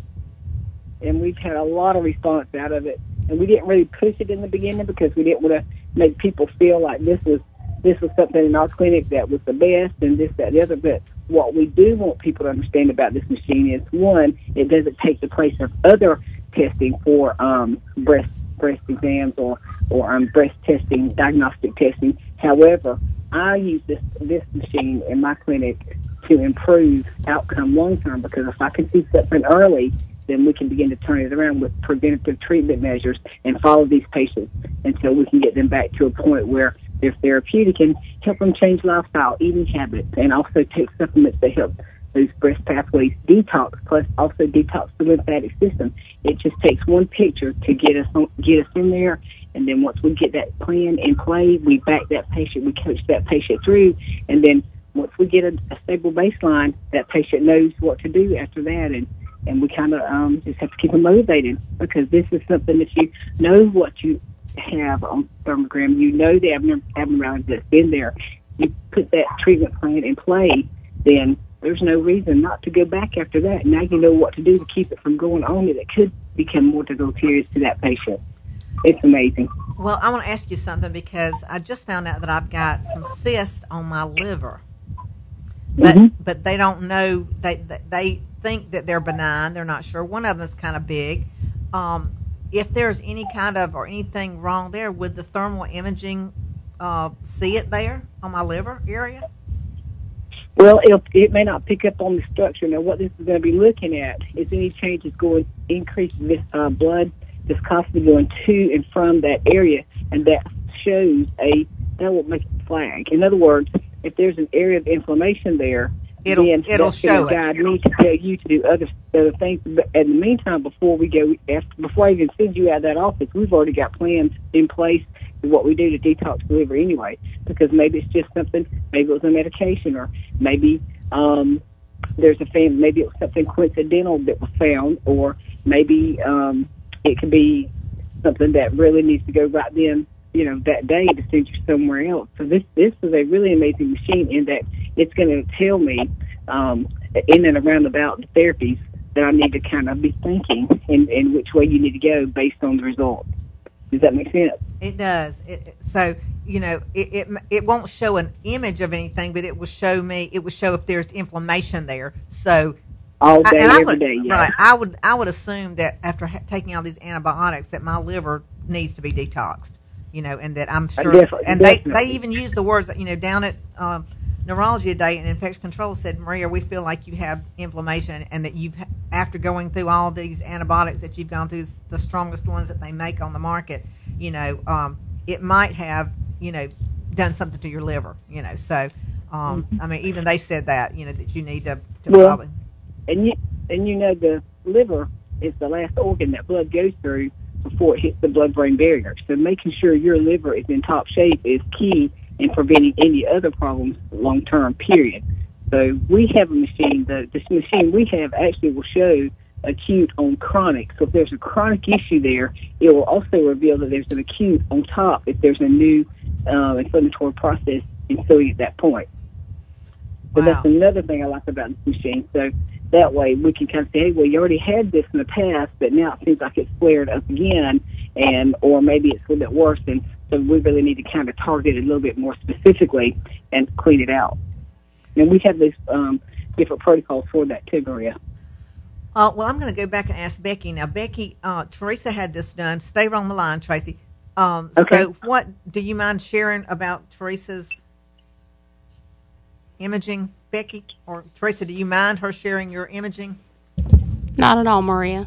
and we've had a lot of response out of it. And we didn't really push it in the beginning because we didn't want to make people feel like this was this was something in our clinic that was the best and this, that, and the other. But what we do want people to understand about this machine is, one, it doesn't take the place of other testing for um, breast breast exams or, or um, breast testing, diagnostic testing. However, I use this, this machine in my clinic to improve outcome long-term, because if I can see something early, then we can begin to turn it around with preventative treatment measures and follow these patients until we can get them back to a point where they're therapeutic and help them change lifestyle, eating habits, and also take supplements that help those breast pathways detox, plus also detox the lymphatic system. It just takes one picture to get us on, get us in there, and then once we get that plan in play, we back that patient, we coach that patient through, and then once we get a, a stable baseline, that patient knows what to do after that, and and we kind of um, just have to keep them motivated, because this is something that you know what you have on thermogram. You know the abnormality that's been there. You put that treatment plan in play, then there's no reason not to go back after that. Now you know what to do to keep it from going on, and it could become more deleterious to that patient. It's amazing. Well, I want to ask you something because I just found out that I've got some cysts on my liver, but mm-hmm. but they don't know. They they think that they're benign. They're not sure. One of them is kind of big. Um, if there's any kind of or anything wrong there, would the thermal imaging uh, see it there on my liver area? Well, it'll, it may not pick up on the structure. Now, what this is going to be looking at is any changes going increase this uh, blood viscosity going to and from that area, and that shows a that will make a flag. In other words, if there's an area of inflammation there, it'll then it'll that's show going to guide it. me to tell you to do other other things. But in the meantime, before we go, after, before I even send you out of that office, we've already got plans in place for what we do to detox the liver anyway. Because maybe it's just something, maybe it was a medication, or maybe um, there's a family, maybe it was something coincidental that was found, or maybe um, it could be something that really needs to go right then, you know, that day to send you somewhere else. So this this is a really amazing machine in that it's going to tell me um, in and around about the therapies that I need to kind of be thinking and, and which way you need to go based on the results. Does that make sense? It does. It, so, you know, it, it it won't show an image of anything, but it will show me, it will show if there's inflammation there. So, all day, I, and I every would, day, yeah. Right. I would, I would assume that after ha- taking all these antibiotics that my liver needs to be detoxed, you know, and that I'm sure, definitely, and definitely. they, they even use the words, you know, down at um, Neurology today and Infection Control said, Maria, we feel like you have inflammation and that you've, after going through all these antibiotics that you've gone through, the strongest ones that they make on the market, you know, um, it might have, you know, done something to your liver, you know. So, um, Mm-hmm. I mean, even they said that, you know, that you need to, to Well, probably. And you, and you know, the liver is the last organ that blood goes through before it hits the blood-brain barrier. So making sure your liver is in top shape is key in preventing any other problems long-term, period. So we have a machine, the, this machine we have actually will show acute on chronic. So if there's a chronic issue there, it will also reveal that there's an acute on top if there's a new uh, inflammatory process ensuing at that point. So Wow. that's another thing I like about this machine. So that way we can kind of say, hey, well, you already had this in the past, but now it seems like it's flared up again, and or maybe it's a little bit worse, and so we really need to kind of target it a little bit more specifically and clean it out. And we have these um, different protocols for that too, Maria. Uh, well, I'm going to go back and ask Becky. Now, Becky, uh, Teresa had this done. Stay on the line, Tracy. Um, Okay. So what, do you mind sharing about Teresa's imaging, Becky? Or Teresa, do you mind her sharing your imaging? Not at all, Maria.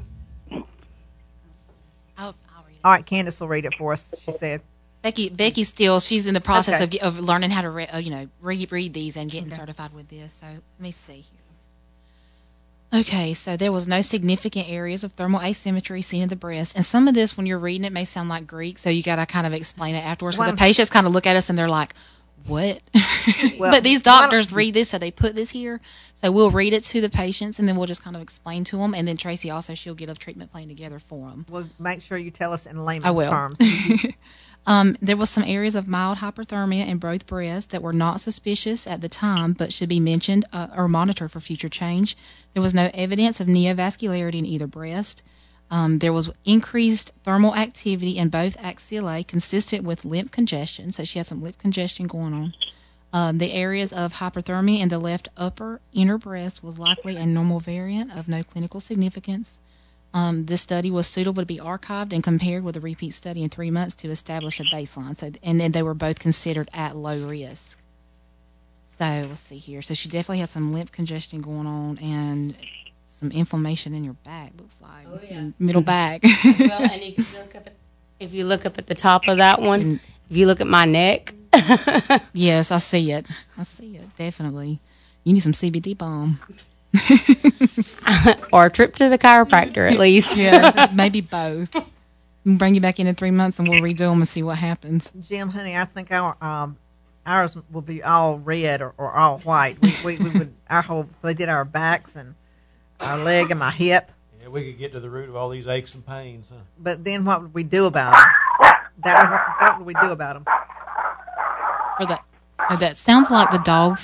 I'll, I'll read it. All right, Candace will read it for us, she said. Becky, Becky still, she's in the process Okay. of, of learning how to, re, uh, you know, read, read these and getting Okay. certified with this. So let me see here. Okay, so there was no significant areas of thermal asymmetry seen in the breast. And some of this, when you're reading it, may sound like Greek, so you got to kind of explain it afterwards. So Well, the patients kind of look at us and they're like, what? Well, but these why doctors don't- read this, so they put this here. So we'll read it to the patients, and then we'll just kind of explain to them. And then Tracy also, she'll get a treatment plan together for them. Well, make sure you tell us in I layman's will. terms. Um, there was some areas of mild hyperthermia in both breasts that were not suspicious at the time, but should be mentioned uh, or monitored for future change. There was no evidence of neovascularity in either breast. Um, there was increased thermal activity in both axillae, consistent with lymph congestion. So she had some lymph congestion going on. Um, the areas of hyperthermia in the left upper inner breast was likely a normal variant of no clinical significance. Um, this study was suitable to be archived and compared with a repeat study in three months to establish a baseline. So, and then they were both considered at low risk. So let's see here. So she definitely had some lymph congestion going on and some inflammation in your back. Looks like Oh, yeah. in middle back. Well, and if you look up at, if you look up at the top of that one, if you look at my neck, Yes, I see it. I see it definitely. You need some C B D balm. or a trip to the chiropractor at least. Yeah, maybe both. We'll bring you back in in three months and we'll redo them and see what happens. Jim, honey, I think our um, ours will be all red or, or all white. We, we, we would our whole if they did our backs and our leg and my hip. Yeah, we could get to the root of all these aches and pains. Huh? But then what would we do about them? That what, what would we do about them? For that, oh, that sounds like the dogs in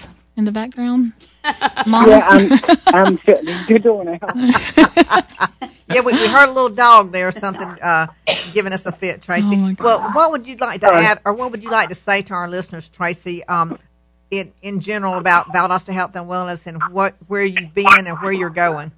in the background? Mama? Yeah, I'm, I'm shutting the door now. Yeah, we, we heard a little dog there or something uh, giving us a fit, Tracy. Oh, my God. Well, what would you like to add, or what would you like to say to our listeners, Tracy, um, in, in general about Valdosta Health and Wellness and what where you've been and where you're going?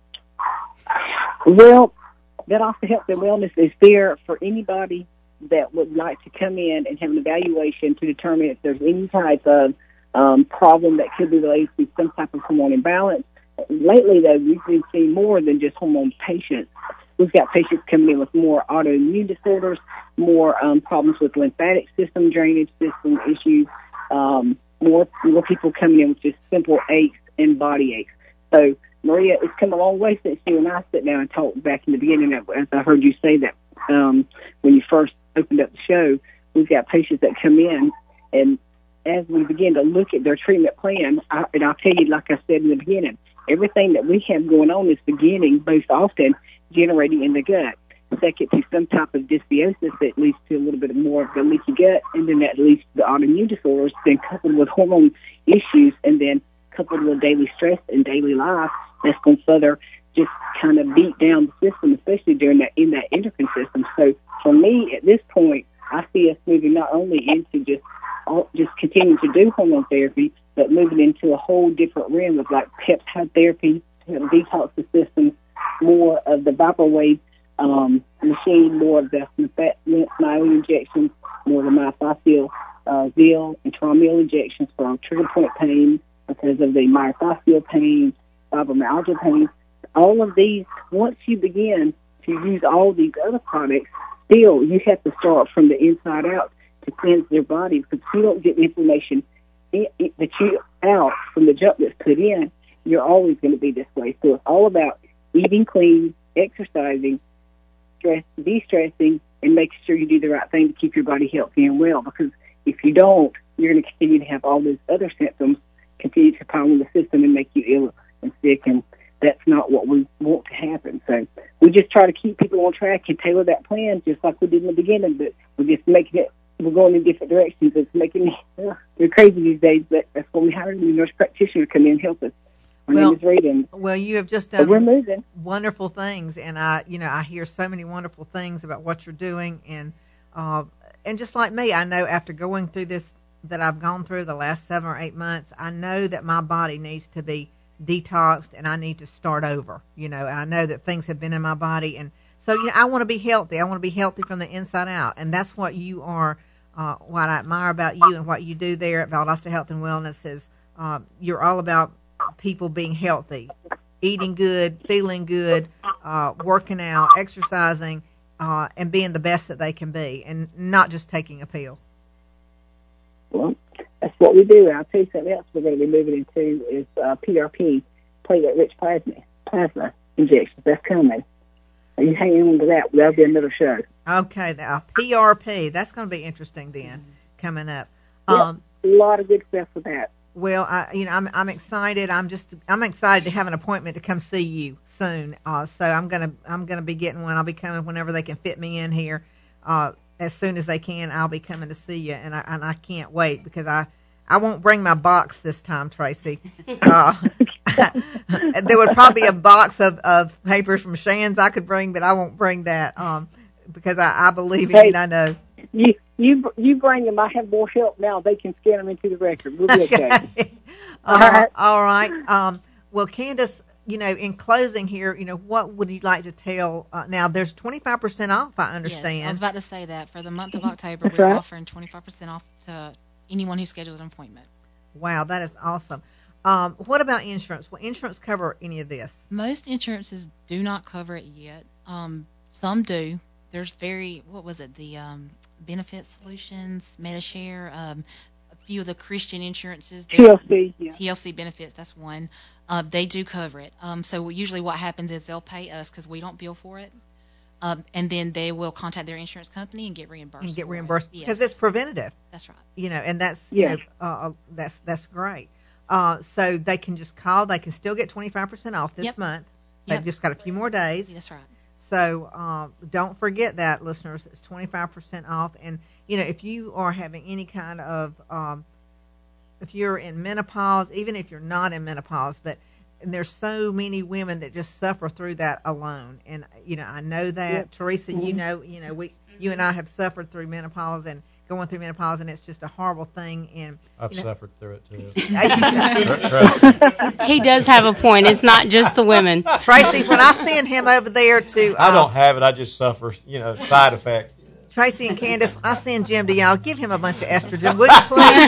Well, Valdosta Health and Wellness is there for anybody that would like to come in and have an evaluation to determine if there's any type of um, problem that could be related to some type of hormone imbalance. Lately, though, we've been seeing more than just hormone patients. We've got patients coming in with more autoimmune disorders, more um, problems with lymphatic system, drainage system issues, um, more, more people coming in with just simple aches and body aches. So, Maria, it's come a long way since you and I sat down and talked back in the beginning, as I heard you say that um, when you first opened up the show. We've got patients that come in, and as we begin to look at their treatment plan, I, and I'll tell you, like I said in the beginning, everything that we have going on is beginning most often generating in the gut. Second to some type of dysbiosis that leads to a little bit more of the leaky gut, and then that leads to the autoimmune disorders, then coupled with hormone issues, and then coupled with daily stress and daily life, that's going to further just kind of beat down the system, especially during that in that endocrine system. So for me, at this point, I see us moving not only into just all, just continuing to do hormone therapy, but moving into a whole different realm of like peptide therapy to detox the system, more of the Vibrowave um, machine, more of the lymph node injections, more of the myofascial uh, Zeal and Traumil injections for trigger point pain because of the myofascial pain, fibromyalgia pain. All of these, once you begin to use all these other products, still you have to start from the inside out to cleanse their body, because if you don't get the information in, in, that you out from the junk that's put in, you're always going to be this way. So it's all about eating clean, exercising, stress, de-stressing, and making sure you do the right thing to keep your body healthy and well. Because if you don't, you're going to continue to have all those other symptoms continue to pile in the system and make you ill and sick, and that's not what we want to happen. So we just try to keep people on track and tailor that plan just like we did in the beginning, but we're just making it, we're going in different directions. It's making me, uh, they're crazy these days, but that's when we hire a nurse practitioner to come in and help us. My well, name is Rita. Well, you have just done we're moving. wonderful things, and I, you know, I hear so many wonderful things about what you're doing, and uh, and just like me, I know after going through this that I've gone through the last seven or eight months, I know that my body needs to be detoxed, and I need to start over. You know, and I know that things have been in my body, and so you know, I want to be healthy. I want to be healthy from the inside out, and that's what you are. Uh, what I admire about you and what you do there at Valdosta Health and Wellness is uh, you're all about people being healthy, eating good, feeling good, uh, working out, exercising, uh, and being the best that they can be, and not just taking a pill. Well, that's what we do. And I'll tell you something else we're going to be moving into is uh, P R P, platelet-rich plasma, plasma injections. That's coming. You hang on to that. That'll be another show. Okay, the uh, P R P. That's going to be interesting then, mm-hmm. coming up. Um, yep, a lot of good stuff with that. Well, I, you know, I'm I'm excited. I'm just I'm excited to have an appointment to come see you soon. Uh, so I'm gonna I'm gonna be getting one. I'll be coming whenever they can fit me in here. Uh, as soon as they can, I'll be coming to see you, and I and I can't wait because I I won't bring my box this time, Tracy. Uh, there would probably be a box of, of papers from Shands I could bring, but I won't bring that um, because I, I believe in hey, you and I know. You you you bring them. I have more help now. They can scan them into the record. We'll be okay. all right. All right. Um, well, Candace, you know, in closing here, you know, what would you like to tell? Uh, now, there's twenty-five percent off, I understand. Yes, I was about to say that. For the month of October, That's we're right. offering twenty-five percent off to anyone who schedules an appointment. Wow, that is awesome. Um, what about insurance? Will insurance cover any of this? Most insurances do not cover it yet. Um, some do. There's very, what was it, the um, Benefit Solutions, MediShare, um, a few of the Christian insurances. T L C, yeah. T L C Benefits, that's one. Uh, they do cover it. Um, so usually what happens is they'll pay us because we don't bill for it. Um, and then they will contact their insurance company and get reimbursed. And get for reimbursed it. because Yes. it's preventative. That's right. You know, and that's Yeah. you know, uh, that's that's great. Uh, so they can just call. They can still get twenty-five percent off this Yep. month. They've Yep. just got a few more days. That's right. So uh, don't forget that, listeners. It's twenty-five percent off. And, you know, if you are having any kind of um, if you're in menopause, even if you're not in menopause, but and there's so many women that just suffer through that alone. And, you know, I know that. Yep. Teresa, mm-hmm. you know, you know, we, you and I have suffered through menopause and going through menopause, and it's just a horrible thing. And I've you know, suffered through it, too. He does have a point. It's not just the women. Tracy, when I send him over there to... Uh, I don't have it. I just suffer, you know, side effects. Tracy and Candace, I send Jim to y'all. Give him a bunch of estrogen, would you please?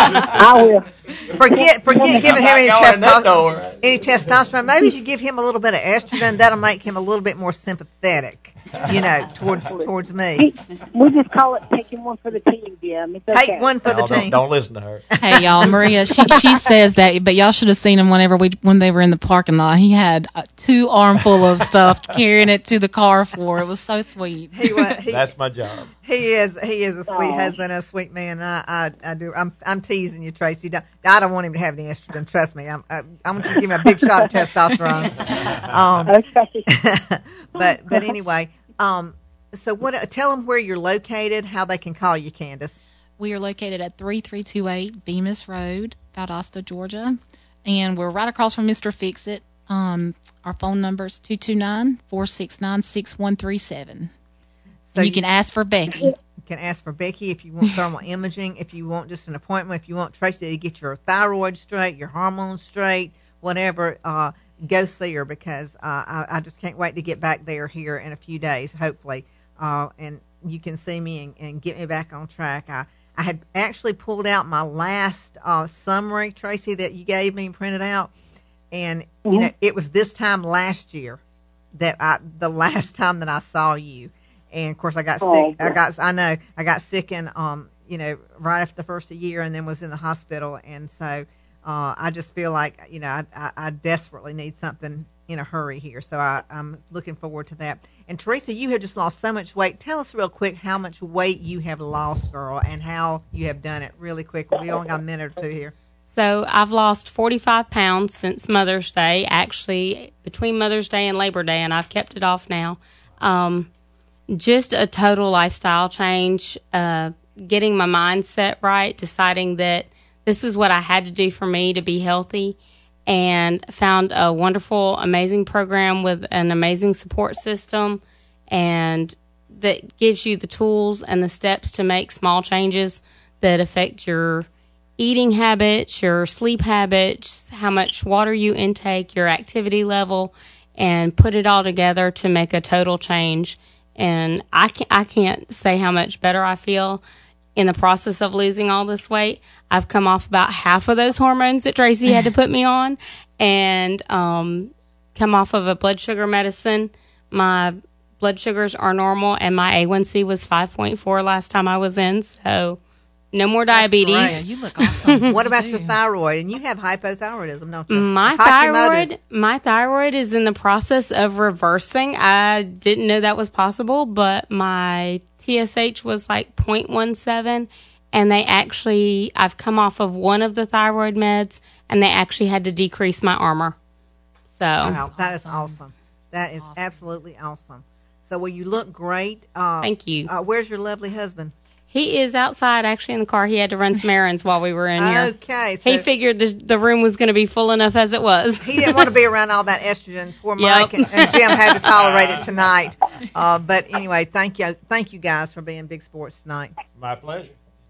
I will. Forget, forget giving him any testosterone. Any testosterone. Maybe if you give him a little bit of estrogen, that'll make him a little bit more sympathetic, you know, towards towards me. We just call it taking one for the team, Jim. It's okay. Take one for no, the don't, team. Don't listen to her. Hey, y'all, Maria, she she says that, but y'all should have seen him whenever we when they were in the parking lot. He had uh, two armful of stuff carrying it to the car for. It was so sweet. He was. He, That's my job. He is. He is a sweet Aww. husband, a sweet man. I, I, I do. I'm, I'm teasing you, Tracy. Don't, I don't want him to have any estrogen. Trust me. I'm, I, I want you to give him a big shot of testosterone. Um, Okay. but, but anyway. Um, so what? Tell them where you're located, how they can call you, Candace. We are located at thirty-three twenty-eight Bemis Road, Valdosta, Georgia, and we're right across from Mister Fix-It. Um, our phone number is two two nine, four six nine, six one three seven. So you, you can ask for Becky. You can ask for Becky if you want thermal imaging, if you want just an appointment, if you want Tracy to get your thyroid straight, your hormones straight, whatever, uh, go see her because uh, I, I just can't wait to get back there here in a few days, hopefully. Uh, and you can see me and, and get me back on track. I, I had actually pulled out my last uh, summary, Tracy, that you gave me and printed out. And, mm-hmm. you know, it was this time last year that I, the last time that I saw you. And of course, I got oh, sick. I got, I know, I got sick in, um, you know, right after the first of the year, and then was in the hospital. And so, uh, I just feel like, you know, I, I, I desperately need something in a hurry here. So I, I'm looking forward to that. And Teresa, you have just lost so much weight. Tell us real quick how much weight you have lost, girl, and how you have done it really quick. We only got a minute or two here. So I've lost forty-five pounds since Mother's Day, actually between Mother's Day and Labor Day, and I've kept it off now. Um, just a total lifestyle change, uh, getting my mindset right, deciding that this is what I had to do for me to be healthy, and found a wonderful, amazing program with an amazing support system, and that gives you the tools and the steps to make small changes that affect your eating habits, your sleep habits, how much water you intake, your activity level, and put it all together to make a total change. And I can't, I can't say how much better I feel in the process of losing all this weight. I've come off about half of those hormones that Tracy had to put me on, and um, come off of a blood sugar medicine. My blood sugars are normal, and my A one C was five point four last time I was in, so no more diabetes. Yeah, you look awesome. What about your thyroid? And you have hypothyroidism, don't you? My thyroid, my thyroid is in the process of reversing. I didn't know that was possible, but my T S H was like zero point one seven, and they actually, I've come off of one of the thyroid meds, and they actually had to decrease my armor. So wow, that is awesome. That is awesome. Absolutely awesome. So, well, you look great. Uh, Thank you. Uh, where's your lovely husband? He is outside, actually, in the car. He had to run some errands while we were in here. Okay. So he figured the, the room was going to be full enough as it was. He didn't want to be around all that estrogen. Poor Mike yep. and, and Jim had to tolerate it tonight. Uh, but anyway, thank you, thank you guys for being big sports tonight. My pleasure.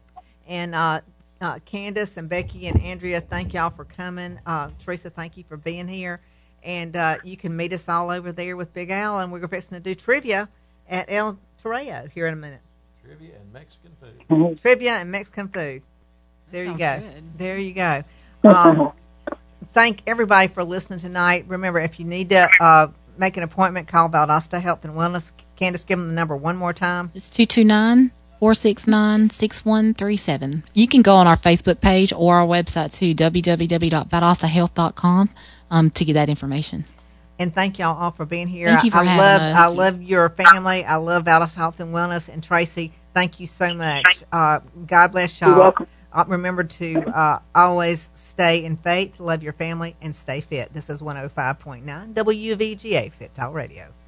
And uh, uh, Candace and Becky and Andrea, thank y'all for coming. Uh, Teresa, thank you for being here. And uh, you can meet us all over there with Big Al, and we're fixing to do trivia at El Toreo here in a minute. Trivia and Mexican food. Mm-hmm. Trivia and Mexican food. There you go. Good. There you go. Um, thank everybody for listening tonight. Remember, if you need to uh, make an appointment, call Valdosta Health and Wellness. Candace, give them the number one more time. It's two two nine, four six nine, six one three seven. You can go on our Facebook page or our website to w w w dot valdosta health dot com um, to get that information. And thank y'all all for being here. Thank you for I having love, us. I love your family. I love Valdosta Health and Wellness. And Tracy, thank you so much. Uh, God bless y'all. You're welcome. Uh, remember to uh, always stay in faith, love your family, and stay fit. This is one oh five point nine W V G A Fit Talk Radio.